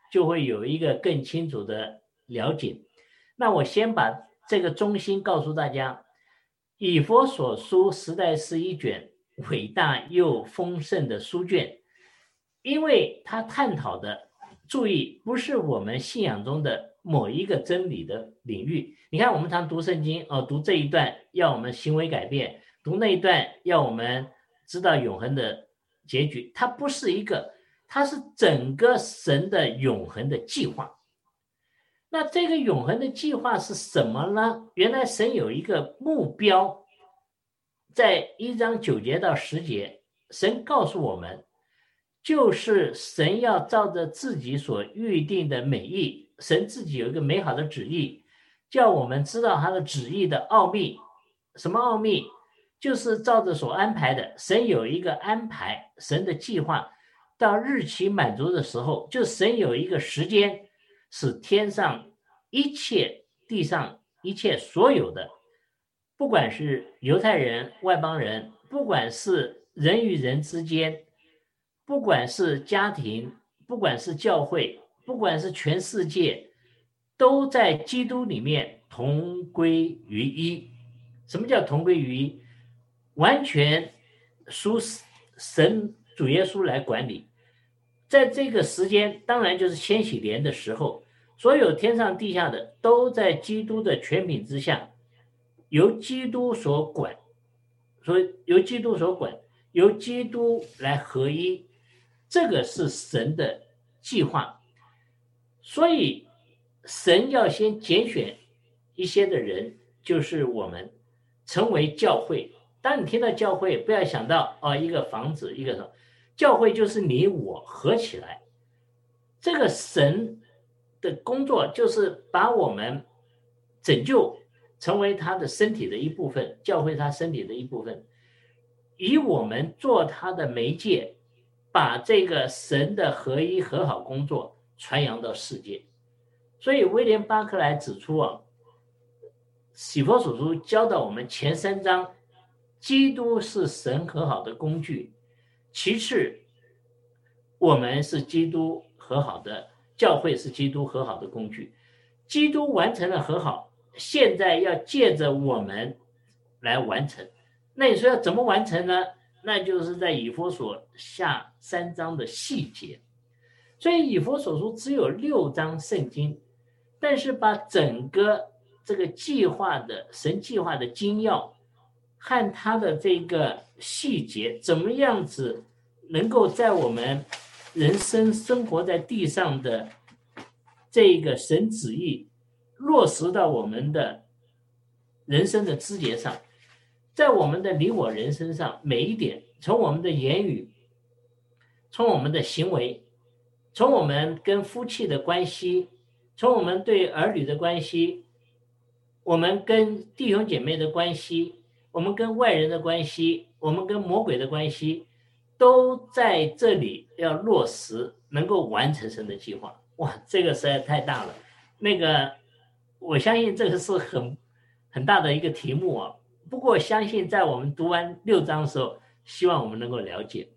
就会有一个更清楚的了解。那我先把这个中心告诉大家，以弗所书实在是一卷伟大又丰盛的书卷，因为它探讨的，注意，不是我们信仰中的某一个真理的领域。你看我们常读圣经，读这一段要我们行为改变，读那一段要我们知道永恒的结局，它不是一个，它是整个神的永恒的计划。那这个永恒的计划是什么呢？原来神有一个目标，在1章9节到10节，神告诉我们，就是神要照着自己所预定的美意，神自己有一个美好的旨意，叫我们知道他的旨意的奥秘。什么奥秘？就是照着所安排的，神有一个安排，神的计划到日期满足的时候，就神有一个时间，使天上一切，地上一切所有的，不管是犹太人、外邦人，不管是人与人之间，不管是家庭，不管是教会，不管是全世界，都在基督里面同归于一。什么叫同归于一？完全属神主耶稣来管理。在这个时间，当然就是千禧年的时候，所有天上地下的都在基督的权柄之下，由基督所管，所以由基督所管，由基督来合一，这个是神的计划。所以神要先拣选一些的人，就是我们成为教会。当你听到教会，不要想到一个房子，一个什么，教会就是你我合起来。这个神的工作就是把我们拯救成为他的身体的一部分，教会他身体的一部分，以我们做他的媒介，把这个神的合一和好工作传扬到世界。所以威廉巴克莱指出以弗所书教导我们前3章，基督是神和好的工具，其次我们是基督和好的，教会是基督和好的工具。基督完成了和好，现在要借着我们来完成。那你说要怎么完成呢？那就是在以弗所下3章的细节。所以以弗所书只有6章圣经，但是把整个这个计划的神计划的精要和它的这个细节，怎么样子能够在我们人生生活在地上的这个神旨意落实到我们的人生的枝节上，在我们的你我人生上，每一点，从我们的言语，从我们的行为，从我们跟夫妻的关系，从我们对儿女的关系，我们跟弟兄姐妹的关系，我们跟外人的关系，我们跟魔鬼的关系，都在这里要落实，能够完成神的计划。哇，这个实在太大了。我相信这个是很大的一个题目不过相信在我们读完6章的时候，希望我们能够了解。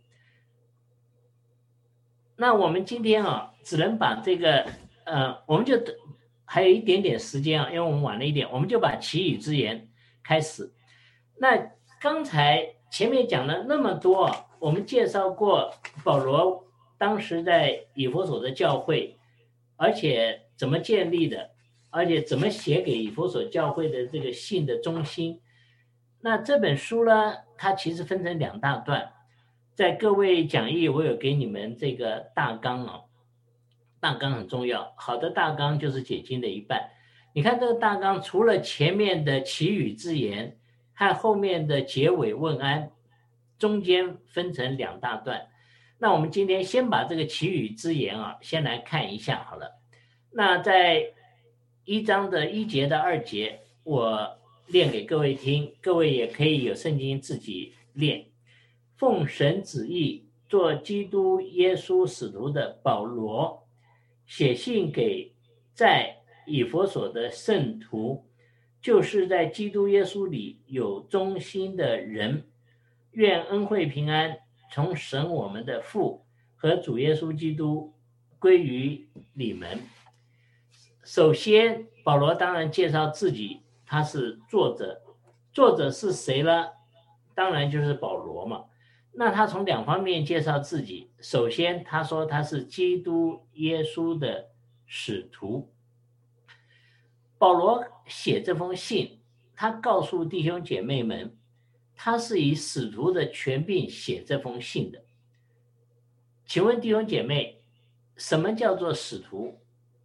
那我们今天只能把这个我们就还有一点点时间因为我们晚了一点，我们就把奇语之言开始。那刚才前面讲了那么多我们介绍过保罗当时在以弗所的教会，而且怎么建立的，而且怎么写给以弗所教会的这个信的中心。那这本书呢，它其实分成2大段，在各位讲义我有给你们这个大纲大纲很重要，好的大纲就是解经的一半。你看这个大纲，除了前面的祈语之言和后面的结尾问安，中间分成2大段。那我们今天先把这个祈语之言先来看一下好了。那在1章的1节到2节，我念给各位听，各位也可以有圣经自己念。奉神旨意，做基督耶稣使徒的保罗，写信给在以弗所的圣徒，就是在基督耶稣里有忠心的人，愿恩惠平安从神我们的父和主耶稣基督归于你们。首先，保罗当然介绍自己，他是作者。作者是谁呢？当然就是保罗嘛。那他从两方面介绍自己。首先，他说他是基督耶稣的使徒。保罗写这封信，他告诉弟兄姐妹们，他是以使徒的权柄写这封信的。请问弟兄姐妹，什么叫做使徒？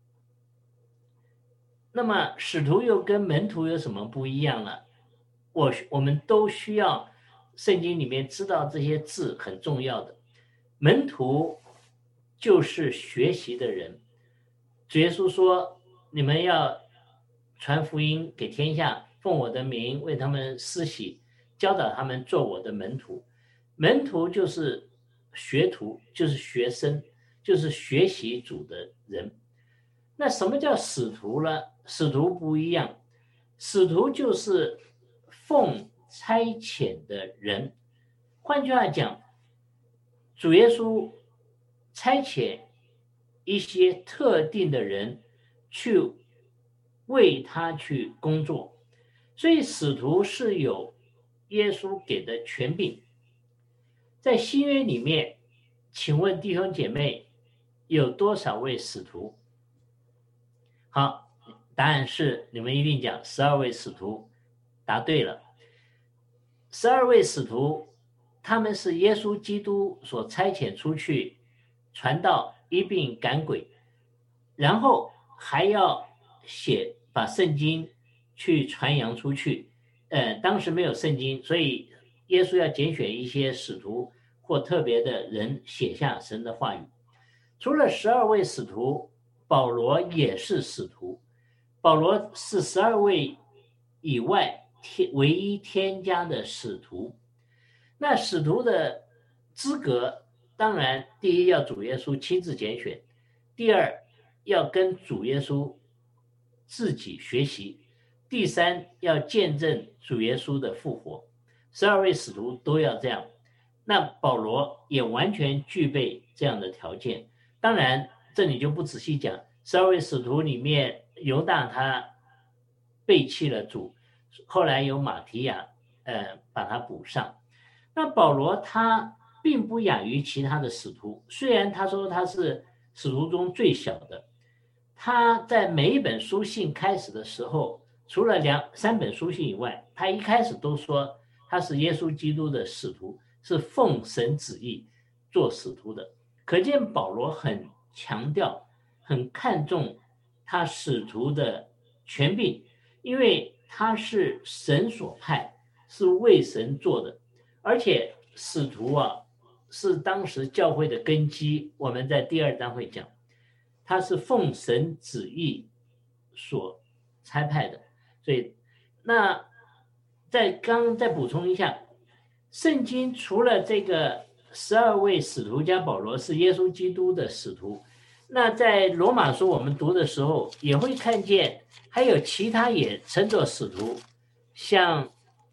那么使徒又跟门徒有什么不一样呢？我们都需要圣经里面知道这些字很重要的。门徒就是学习的人。主耶稣说，你们要传福音给天下，奉我的名为他们施洗，教导他们做我的门徒。门徒就是学徒，就是学生，就是学习主的人。那什么叫使徒呢？使徒不一样，使徒就是奉差遣的人。换句话讲，主耶稣差遣一些特定的人去为他去工作，所以使徒是有耶稣给的权柄。在新约里面，请问弟兄姐妹有多少位使徒？好，答案是你们一定讲12位使徒，答对了。12位使徒，他们是耶稣基督所差遣出去传道、医病、赶鬼，然后还要把圣经去传扬出去。当时没有圣经，所以耶稣要拣选一些使徒或特别的人写下神的话语。除了12位使徒，保罗也是使徒。保罗是12位以外唯一添加的使徒。那使徒的资格，当然第一要主耶稣亲自拣选，第二要跟主耶稣自己学习，第三要见证主耶稣的复活。12位使徒都要这样。那保罗也完全具备这样的条件。当然这里就不仔细讲，12位使徒里面犹大他背弃了主，后来有马提亚把他补上。那保罗他并不亚于其他的使徒，虽然他说他是使徒中最小的，他在每一本书信开始的时候，除了3本书信以外，他一开始都说他是耶稣基督的使徒，是奉神旨意做使徒的。可见保罗很强调，很看重他使徒的权柄，因为他是神所派，是为神做的。而且使徒是当时教会的根基，我们在第2章会讲，他是奉神旨意所差派的。所以那再补充一下，圣经除了这个12位使徒加保罗是耶稣基督的使徒，那在罗马书我们读的时候也会看见还有其他也称作使徒，像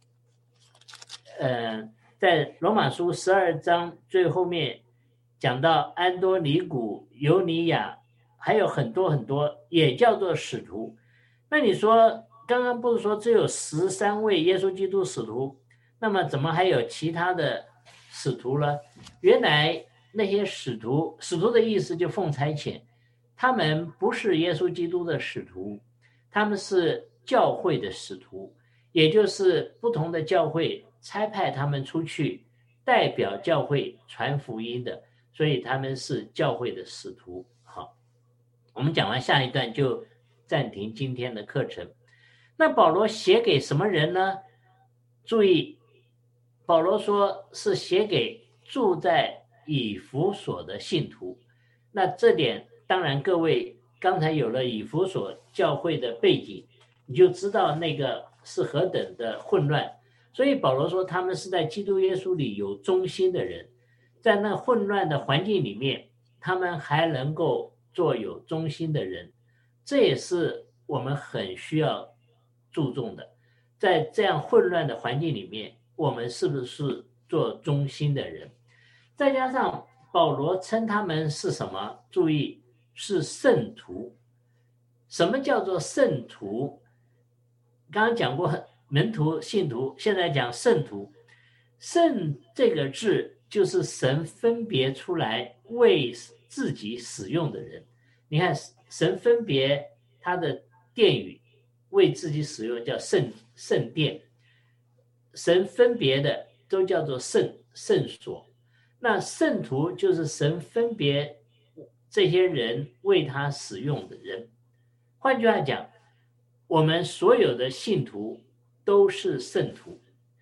在罗马书12章最后面讲到安多尼古、尤尼亚，还有很多很多也叫做使徒。那你说刚刚不是说只有13位耶稣基督使徒，那么怎么还有其他的使徒呢？原来那些使徒的意思就奉差遣，他们不是耶稣基督的使徒，他们是教会的使徒，也就是不同的教会差派他们出去代表教会传福音的，所以他们是教会的使徒。好，我们讲完下一段就暂停今天的课程。那保罗写给什么人呢？注意，保罗说是写给住在以弗所的信徒。那这点当然各位刚才有了以弗所教会的背景，你就知道那个是何等的混乱。所以保罗说他们是在基督耶稣里有忠心的人，在那混乱的环境里面，他们还能够做有忠心的人，这也是我们很需要注重的。在这样混乱的环境里面，我们是不是做忠心的人？再加上保罗称他们是什么？注意， 是圣徒。什么叫做圣徒？刚刚讲过门徒、信徒，现在讲圣徒。圣这个字就是神分别出来为自己使用的人。你看，神分别他的殿宇为自己使用，叫圣殿。神分别的都叫做圣所。那圣徒就是神分别这些人为他使用的人。换句话讲，我们所有的信徒都是圣徒，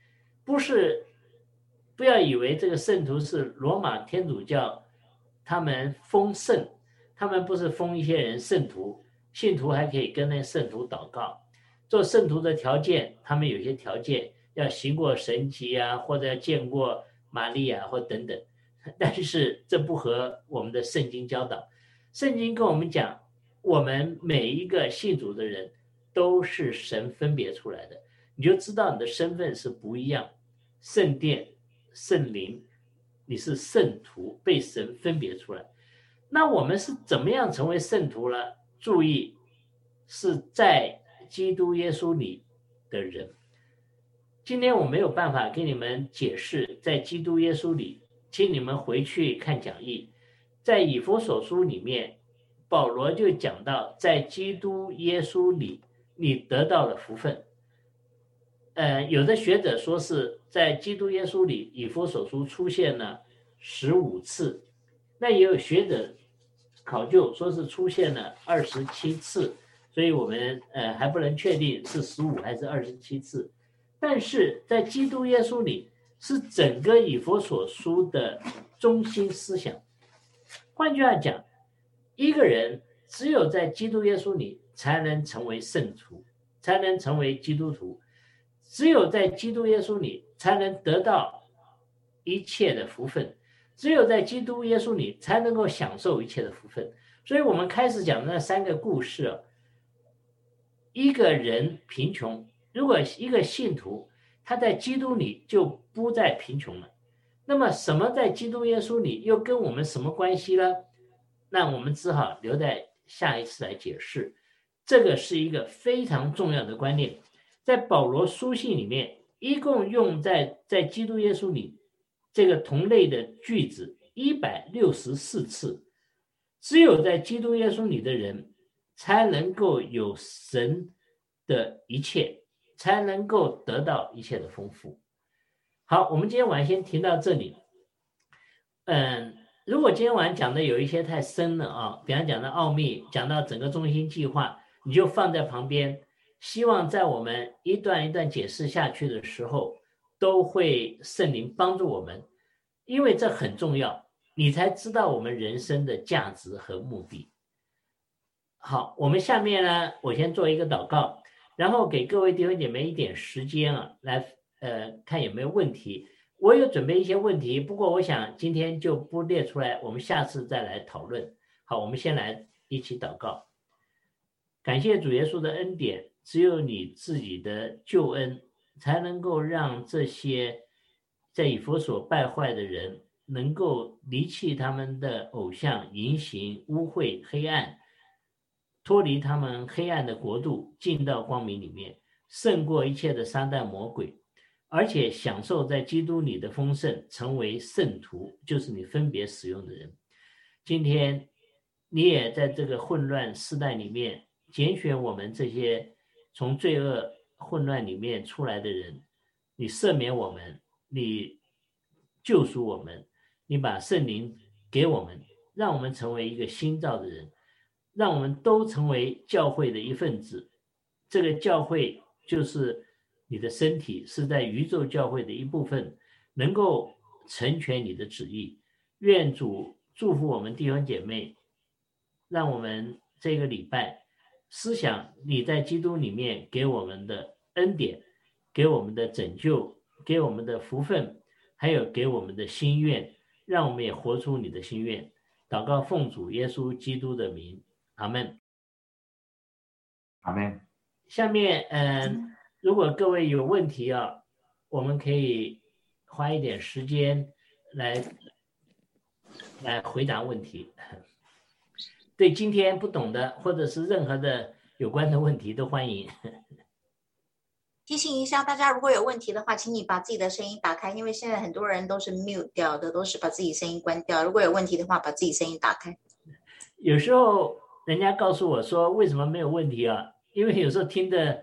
不要以为这个圣徒是罗马天主教他们封圣，他们不是封一些人圣徒，信徒还可以跟那圣徒祷告。做圣徒的条件，他们有些条件要行过神迹啊，或者见过玛利亚或等等，但是这不合我们的圣经教导。圣经跟我们讲，我们每一个信主的人都是神分别出来的，你就知道你的身份是不一样。圣殿、圣灵，你是圣徒，被神分别出来。那我们是怎么样成为圣徒呢？注意，是在基督耶稣里的人。今天我没有办法给你们解释在基督耶稣里，请你们回去看讲义。在以弗所书里面，保罗就讲到，在基督耶稣里你得到了福分。有的学者说是在基督耶稣里以弗所书出现了15次，那也有学者考究说是出现了27次，所以我们还不能确定是15还是27次。但是在基督耶稣里是整个以弗所书的中心思想。换句话讲，一个人只有在基督耶稣里才能成为圣徒，才能成为基督徒。只有在基督耶稣里才能得到一切的福分，只有在基督耶稣里才能够享受一切的福分。所以我们开始讲的那3个故事，一个人贫穷，如果一个信徒他在基督里就不再贫穷了，那么什么在基督耶稣里又跟我们什么关系呢？那我们只好留在下一次来解释。这个是一个非常重要的观念，在保罗书信里面一共用在基督耶稣里这个同类的句子164次。只有在基督耶稣里的人才能够有神的一切，才能够得到一切的丰富。好，我们今天晚上先停到这里。如果今天晚上讲的有一些太深了啊，比方讲到奥秘，讲到整个中心计划，你就放在旁边，希望在我们一段一段解释下去的时候，都会圣灵帮助我们，因为这很重要，你才知道我们人生的价值和目的。好，我们下面呢，我先做一个祷告，然后给各位弟兄姐妹一点时间来看有没有问题。我有准备一些问题，不过我想今天就不列出来，我们下次再来讨论。好，我们先来一起祷告。感谢主耶稣的恩典，只有你自己的救恩才能够让这些在以弗所败坏的人能够离弃他们的偶像、淫行、污秽、黑暗，脱离他们黑暗的国度，进到光明里面，胜过一切的撒旦魔鬼，而且享受在基督里的丰盛，成为圣徒，就是你分别使用的人。今天你也在这个混乱世代里面拣选我们这些从罪恶混乱里面出来的人，你赦免我们，你救赎我们，你把圣灵给我们，让我们成为一个新造的人，让我们都成为教会的一份子。这个教会就是你的身体，是在宇宙教会的一部分，能够成全你的旨意。愿主祝福我们弟兄姐妹，让我们这个礼拜思想你在基督里面给我们的恩典，给我们的拯救，给我们的福分，还有给我们的心愿，让我们也活出你的心愿。祷告奉主耶稣基督的名，阿们。 阿们。 下面如果各位有问题我们可以花一点时间来回答问题。 对今天不懂的或者是任何的有关的问题都欢迎。 提醒一下大家，如果有问题的话，请你把自己的声音打开，因为现在很多人都是 mute 掉的，都是把自己声音关掉。如果有问题的话，把自己声音打开。 有时候人家告诉我说为什么没有问题啊？因为有时候听的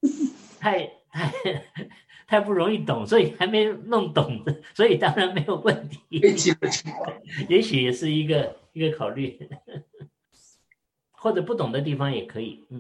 太不容易懂，所以还没弄懂的，所以当然没有问题。也许也是一个考虑，或者不懂的地方也可以。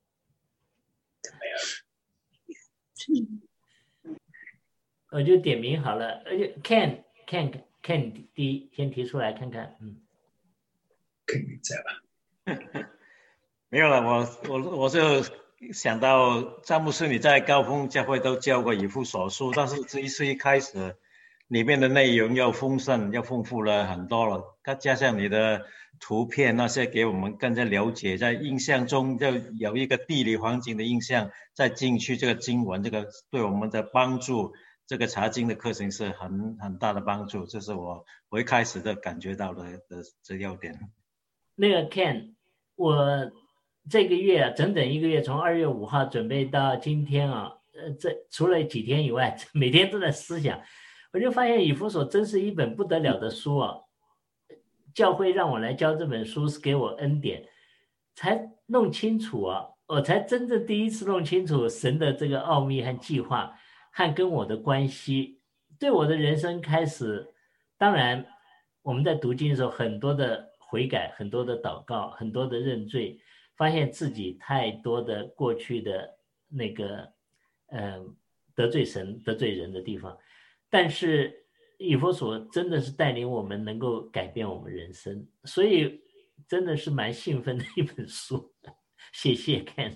我就点名好了，而且 Ken 第一先提出来看看。 Ken 在吧？ 没有了，我就想到詹姆斯你在高峰教会都教过以弗所书，但是这一次一开始里面的内容要丰盛要丰富了很多了，再加上你的图片那些给我们更加了解，在印象中就有一个地理环境的印象，再进去这个经文，这个对我们的帮助，这个查经的课程是很大的帮助，这是我一开始的感觉到的这要点。 那个 Ken， 我这个月整整1个月，从2月5号准备到今天啊，这除了几天以外，每天都在思想，我就发现以弗所真是一本不得了的书啊。教会让我来教这本书是给我恩典，才弄清楚啊，我才真正第一次弄清楚神的这个奥秘和计划和跟我的关系，对我的人生开始。当然我们在读经的时候很多的悔改，很多的祷告，很多的认罪，发现自己太多的过去的那个得罪神得罪人的地方，但是以弗所真的是带领我们能够改变我们人生，所以真的是蛮兴奋的一本书。谢谢看。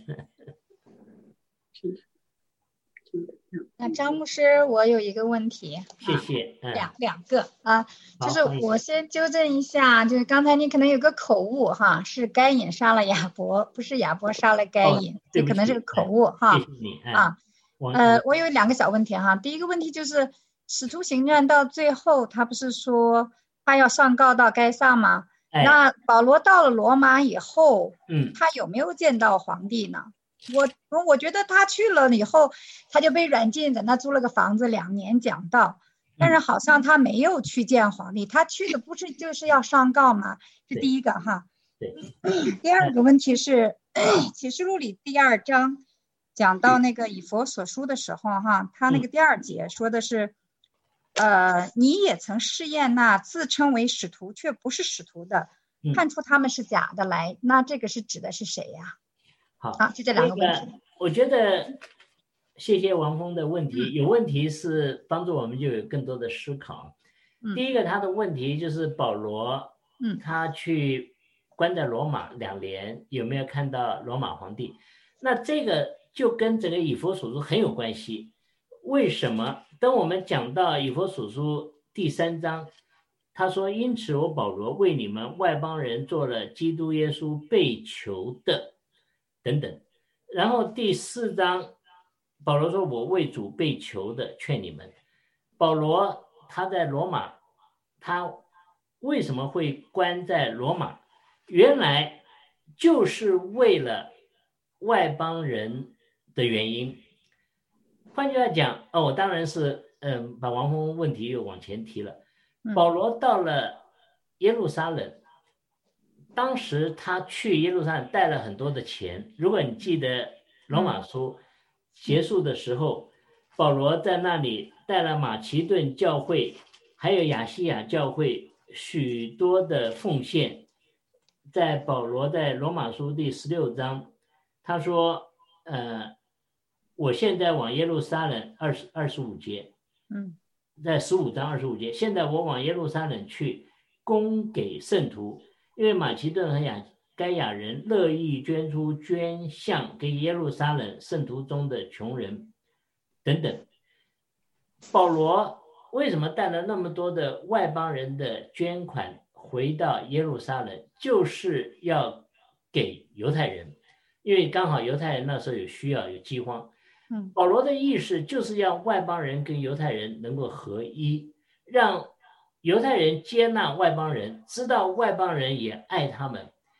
那张牧师，我有一个问题。 谢谢。 两个啊，就是我先纠正一下，就是刚才你可能有个口误哈，是该隐杀了亚伯，不是亚伯杀了该隐，这可能是个口误哈。 谢谢你我有2个小问题哈。第一个问题就是使徒行传到最后，他不是说他要上告到该撒吗？那保罗到了罗马以后，他有没有见到皇帝呢？我觉得他去了以后，他就被软禁，在那租了个房子2年讲道，但是好像他没有去见皇帝，他去的不是就是要上告吗？是第一个哈。第二个问题是启示录里第2章讲到那个以弗所书的时候哈，他那个第2节说的是你也曾试验那自称为使徒却不是使徒的，看出他们是假的来，那这个是指的是谁呀？ 好， 就这2个问题。 我觉得谢谢王峰的问题，有问题是帮助我们就有更多的思考。第一个他的问题就是保罗他去关在罗马2年，有没有看到罗马皇帝？那这个就跟这个以弗所书很有关系。为什么？当我们讲到以弗所书第3章，他说因此我保罗为你们外邦人做了基督耶稣被囚的等等。然后第4章保罗说我为主被囚的劝你们。保罗他在罗马，他为什么会关在罗马？原来就是为了外邦人的原因。换句话讲，我当然是把王峰问题又往前提了。保罗到了耶路撒冷，当时他去耶路撒冷带了很多的钱。如果你记得罗马书结束的时候，保罗在那里带了马其顿教会还有亚细亚教会许多的奉献。在保罗在罗马书第16章，他说我现在往耶路撒冷25节，在15章25节，现在我往耶路撒冷去，供给圣徒，因为马其顿和该亚人乐意捐出捐项给耶路撒冷圣徒中的穷人等等。保罗为什么带了那么多的外邦人的捐款回到耶路撒冷？就是要给犹太人，因为刚好犹太人那时候有需要，有饥荒。保罗的意思就是让外邦人跟犹太人能够合一，让犹太人接纳外邦人，知道外邦人也爱他们。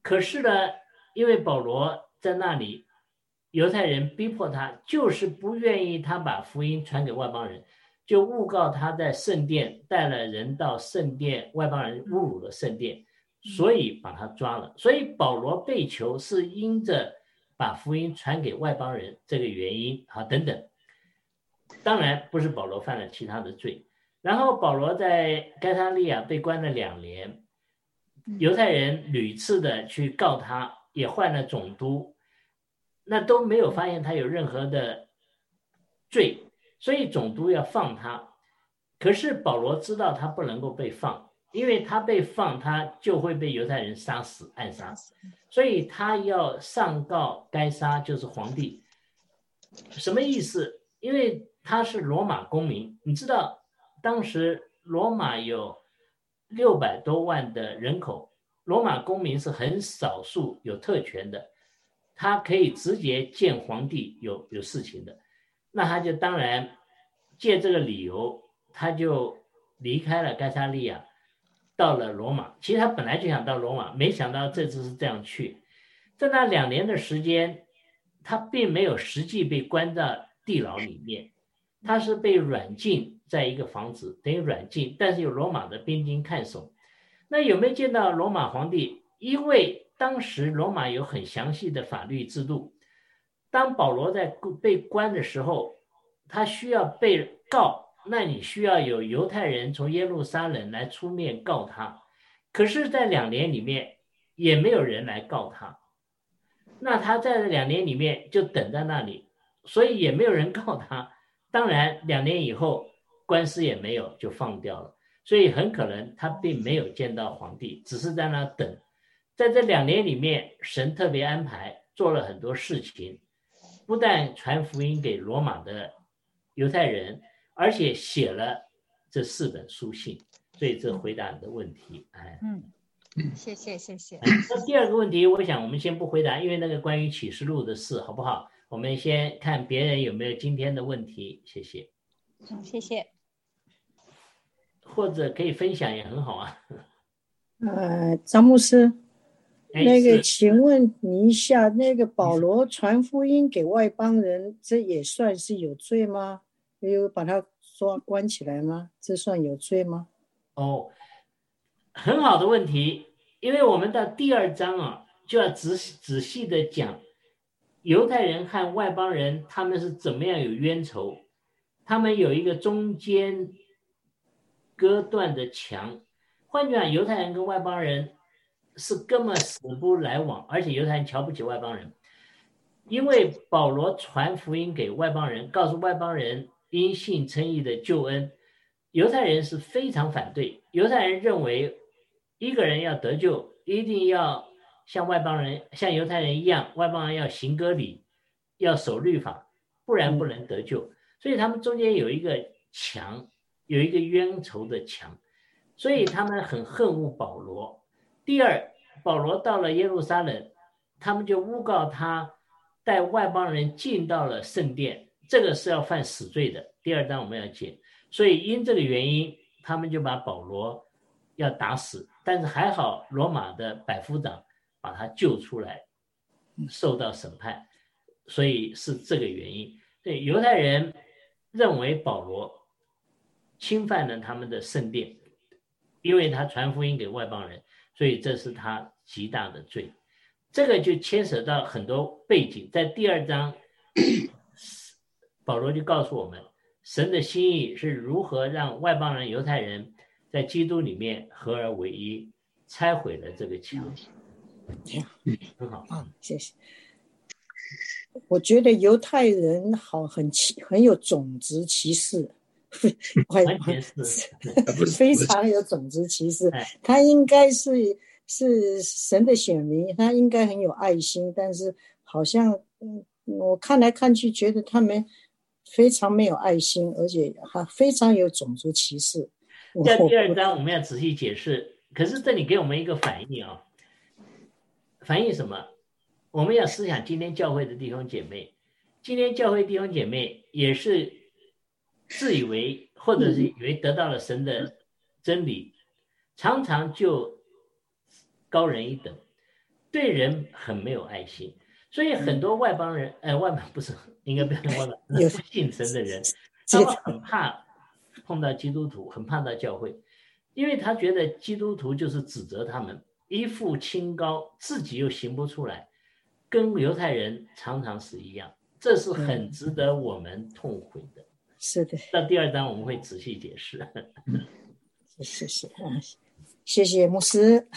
可是呢，因为保罗在那里，犹太人逼迫他，就是不愿意他把福音传给外邦人，就诬告他在圣殿带了人到圣殿，外邦人侮辱了圣殿，所以把他抓了。所以保罗被囚是因着把福音传给外邦人这个原因啊等等。当然不是保罗犯了其他的罪。然后保罗在该撒利亚被关了2年，犹太人屡次的去告他，也换了总督，那都没有发现他有任何的罪，所以总督要放他。可是保罗知道他不能够被放，因为他被放他就会被犹太人杀死暗杀，所以他要上告该撒，就是皇帝。什么意思？因为他是罗马公民，你知道当时罗马有600多万的人口，罗马公民是很少数有特权的，他可以直接见皇帝有事情的。那他就当然借这个理由，他就离开了该撒利亚，到了罗马。其实他本来就想到罗马，没想到这次是这样去。在那2年的时间，他并没有实际被关到地牢里面，他是被软禁在一个房子，等于软禁，但是有罗马的兵丁看守。那有没有见到罗马皇帝？因为当时罗马有很详细的法律制度，当保罗在被关的时候，他需要被告，那你需要有犹太人从耶路撒冷来出面告他。可是在2年里面也没有人来告他，那他在这2年里面就等在那里，所以也没有人告他。当然2年以后官司也没有，就放掉了。所以很可能他并没有见到皇帝，只是在那等。在这2年里面，神特别安排做了很多事情，不但传福音给罗马的犹太人，而且写了这4本书信。所以这回答你的问题。 谢谢。 那第2个问题，我想我们先不回答，因为那个关于启示录的事，好不好？我们先看别人有没有今天的问题。谢谢。 谢谢。 或者可以分享也很好啊。 张牧师，那个是请问你一下，那个保罗传福音给外邦人，这也算是有罪吗？有把他关起来吗？这算有罪吗？ 很好的问题。因为我们到第2章啊，就要仔细的讲犹太人和外邦人他们是怎么样有冤仇，他们有一个中间割断的墙。换句话，犹太人跟外邦人是根本死不来往，而且犹太人瞧不起外邦人。因为保罗传福音给外邦人，告诉外邦人因信称义的救恩，犹太人是非常反对。犹太人认为一个人要得救，一定要像犹太人一样，外邦人要行割礼，要守律法，不然不能得救。所以他们中间有一个墙，有一个冤仇的墙，所以他们很恨恶保罗。第2，保罗到了耶路撒冷，他们就诬告他带外邦人进到了圣殿，这个是要犯死罪的。第2章我们要解。所以因这个原因，他们就把保罗要打死，但是还好罗马的百夫长把他救出来，受到审判。所以是这个原因。对，犹太人认为保罗侵犯了他们的圣殿，因为他传福音给外邦人，所以这是他极大的罪。这个就牵扯到很多背景。在第2章保罗就告诉我们神的心意是如何让外邦人犹太人在基督里面合而为一，拆毁了这个墙。很好。 谢谢。我觉得犹太人很有种族歧视， 完全是非常有种族歧视。他应该是神的选民，他应该很有爱心，但是好像我看来看去觉得他们非常没有爱心，而且还非常有种族歧视。 在第2章我们要仔细解释，可是这里给我们一个反应啊，反映什么？我们要思想今天教会的弟兄姐妹，今天教会弟兄姐妹也是自以为或者是以为得到了神的真理，常常就高人一等， 对人很没有爱心，所以很多外邦人，外邦不是应该不要外邦，不信神的人，他们很怕碰到基督徒，很怕到教会，因为他觉得基督徒就是指责他们，一副清高，自己又行不出来，跟犹太人常常是一样，这是很值得我们痛悔的。 是的， 到第2章我们会仔细解释。 谢谢啊，谢谢牧师。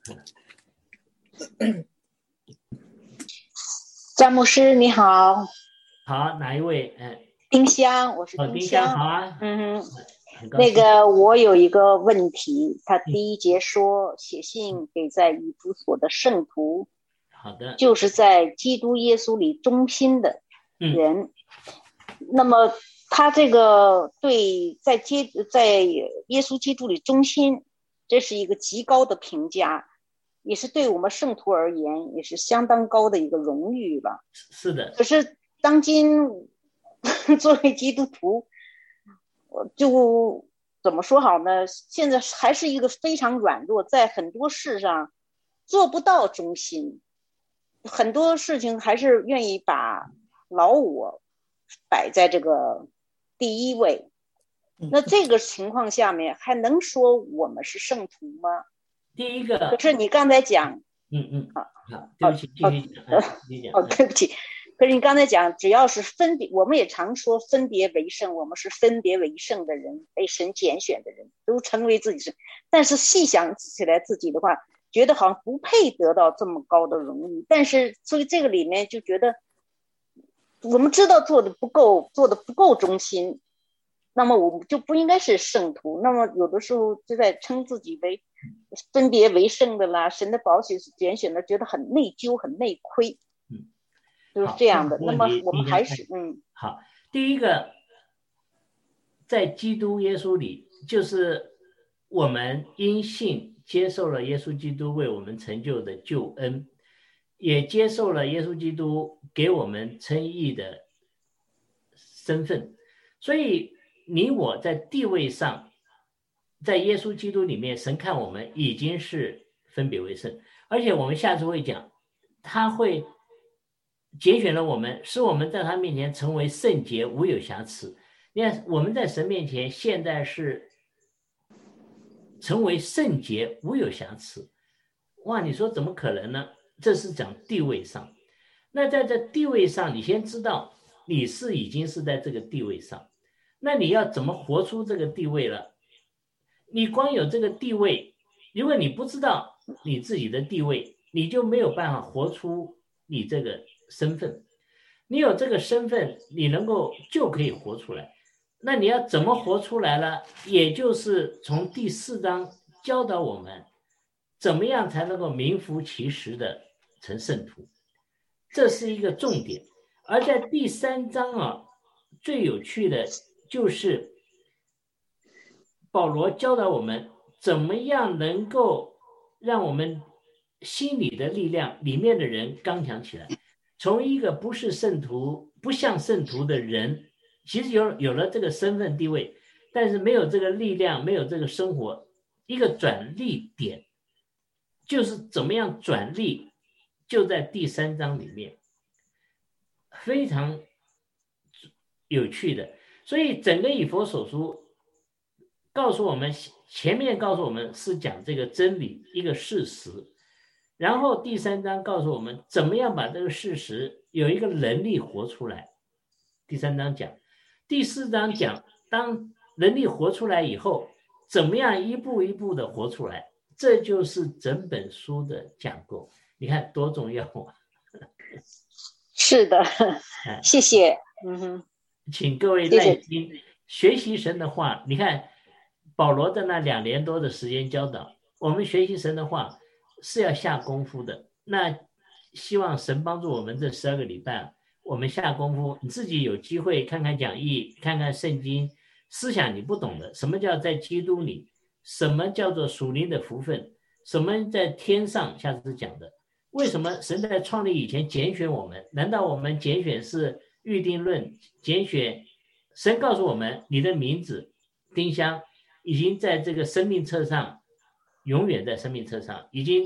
詹牧师你好。 好，哪一位？ 丁香，我是丁香。好啊。 那个我有一个问题，他第1节说写信给在以弗所的圣徒， 好的， 就是在基督耶稣里忠心的人。那么他这个对在耶稣基督里忠心，这是一个极高的评价，也是对我们圣徒而言也是相当高的一个荣誉吧。 是的。 可是当今作为基督徒，就怎么说好呢？现在还是一个非常软弱，在很多事上做不到忠心，很多事情还是愿意把老我摆在这个第一位。那这个情况下面还能说我们是圣徒吗？ 第一个， 可是你刚才讲， 好，对不起，继续讲。 对不起。可是你刚才讲，只要是分别，我们也常说分别为圣，我们是分别为圣的人，被神拣选的人，都成为自己是。但是细想起来自己的话，觉得好像不配得到这么高的荣誉。但是所以这个里面就觉得，我们知道做的不够忠心，那么我们就不应该是圣徒。那么有的时候就在称自己为分别为圣的啦，神的宝血拣选的，觉得很内疚，很内亏。就是这样的。那么我们还是好，第一个，在基督耶稣里，就是我们因信接受了耶稣基督为我们成就的救恩，也接受了耶稣基督给我们称义的身份，所以你我在地位上，在耶稣基督里面，神看我们已经是分别为圣，而且我们下次会讲，他会拣选了我们，使我们在他面前成为圣洁，无有瑕疵。你看我们在神面前现在是成为圣洁，无有瑕疵。哇，你说怎么可能呢？这是讲地位上。那在这地位上，你先知道你已经是在这个地位上，那你要怎么活出这个地位了？你光有这个地位，如果你不知道你自己的地位，你就没有办法活出你这个身份。你有这个身份，你就可以活出来。那你要怎么活出来了？也就是从第4章教导我们怎么样才能够名副其实的成圣徒，这是一个重点。而在第3章最有趣的就是保罗教导我们怎么样能够让我们心里的力量里面的人刚强起来，从一个不是圣徒不像圣徒的人，其实有了这个身份地位，但是没有这个力量，没有这个生活，一个转捩点就是怎么样转捩，就在第3章里面，非常有趣的。所以整个以弗所书告诉我们，前面告诉我们是讲这个真理，一个事实，然后第3章告诉我们怎么样把这个事实有一个能力活出来。第3章讲，第4章讲当能力活出来以后，怎么样一步一步的活出来，这就是整本书的讲构。你看多重要啊！ 是的，谢谢。 请各位耐心学习神的话。你看保罗的那2年多的时间教导我们学习神的话是要下功夫的。那希望神帮助我们这12个礼拜我们下功夫，你自己有机会看看讲义，看看圣经，思想你不懂的，什么叫在基督里，什么叫做属灵的福分，什么在天上，下次讲的。为什么神在创立以前拣选我们？难道我们拣选是预定论？拣选，神告诉我们你的名字丁香已经在这个生命册上，永远在生命册上，已经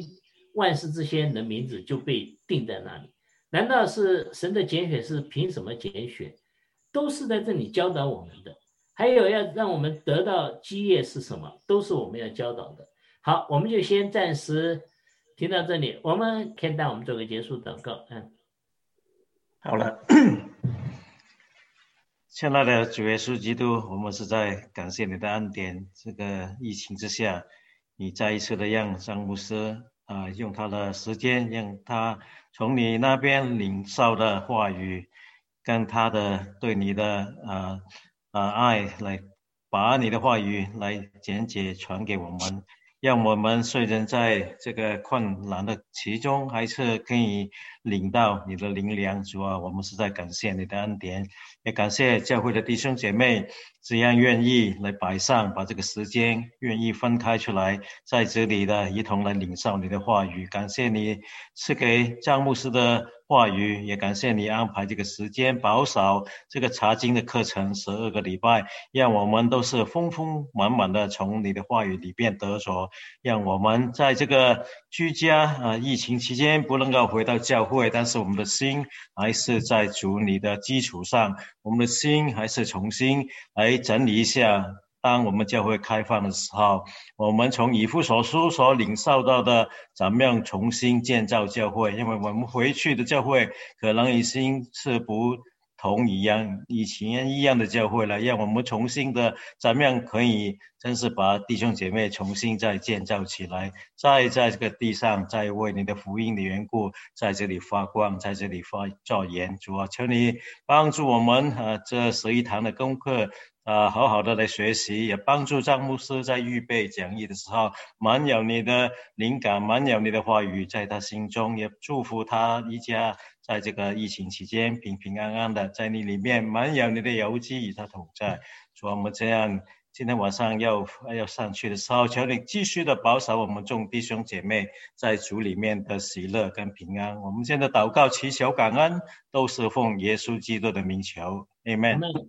万世之先的名字就被定在那里。难道是神的拣选是凭什么拣选？都是在这里教导我们的。还有要让我们得到基业是什么，都是我们要教导的。好，我们就先暂时听到这里，我们可以带我们做个结束祷告。 好了，亲爱的主耶稣基督，我们实在感谢你的恩典。这个疫情之下，你再一次的让张牧师用他的时间，让他从你那边领受的话语，跟他的对你的爱，来把你的话语来简洁传给我们，让我们虽然在这个困难的其中，还是可以领到你的灵粮。主啊，我们实在感谢你的恩典，也感谢教会的弟兄姐妹这样愿意来摆上，把这个时间愿意分开出来，在这里的一同来领受你的话语。感谢你赐给张牧师的话语，也感谢你安排这个时间，保守这个查经的课程12个礼拜，让我们都是丰丰满满的从你的话语里边得着，让我们在这个居家疫情期间不能够回到教会，但是我们的心还是在主你的基础上，我们的心还是重新来整理一下。当我们教会开放的时候，我们从以弗所书所领受到的怎么样重新建造教会，因为我们回去的教会可能已经是不同以前一样的教会了，让我们重新的怎么样可以真是把弟兄姐妹重新再建造起来，在这个地上再为你的福音的缘故在这里发光，在这里发照言。主啊，求你帮助我们这11堂的功课好好的来学习，也帮助张牧师在预备讲义的时候满有你的灵感，满有你的话语在他心中，也祝福他一家在这个疫情期间平平安安的，在你里面满有你的油基与他同在。主啊，我们这样今天晚上要上去的时候，求你继续的保守我们众弟兄姐妹在主里面的喜乐跟平安。我们现在祷告祈求感恩都是奉耶稣基督的名求， Amen。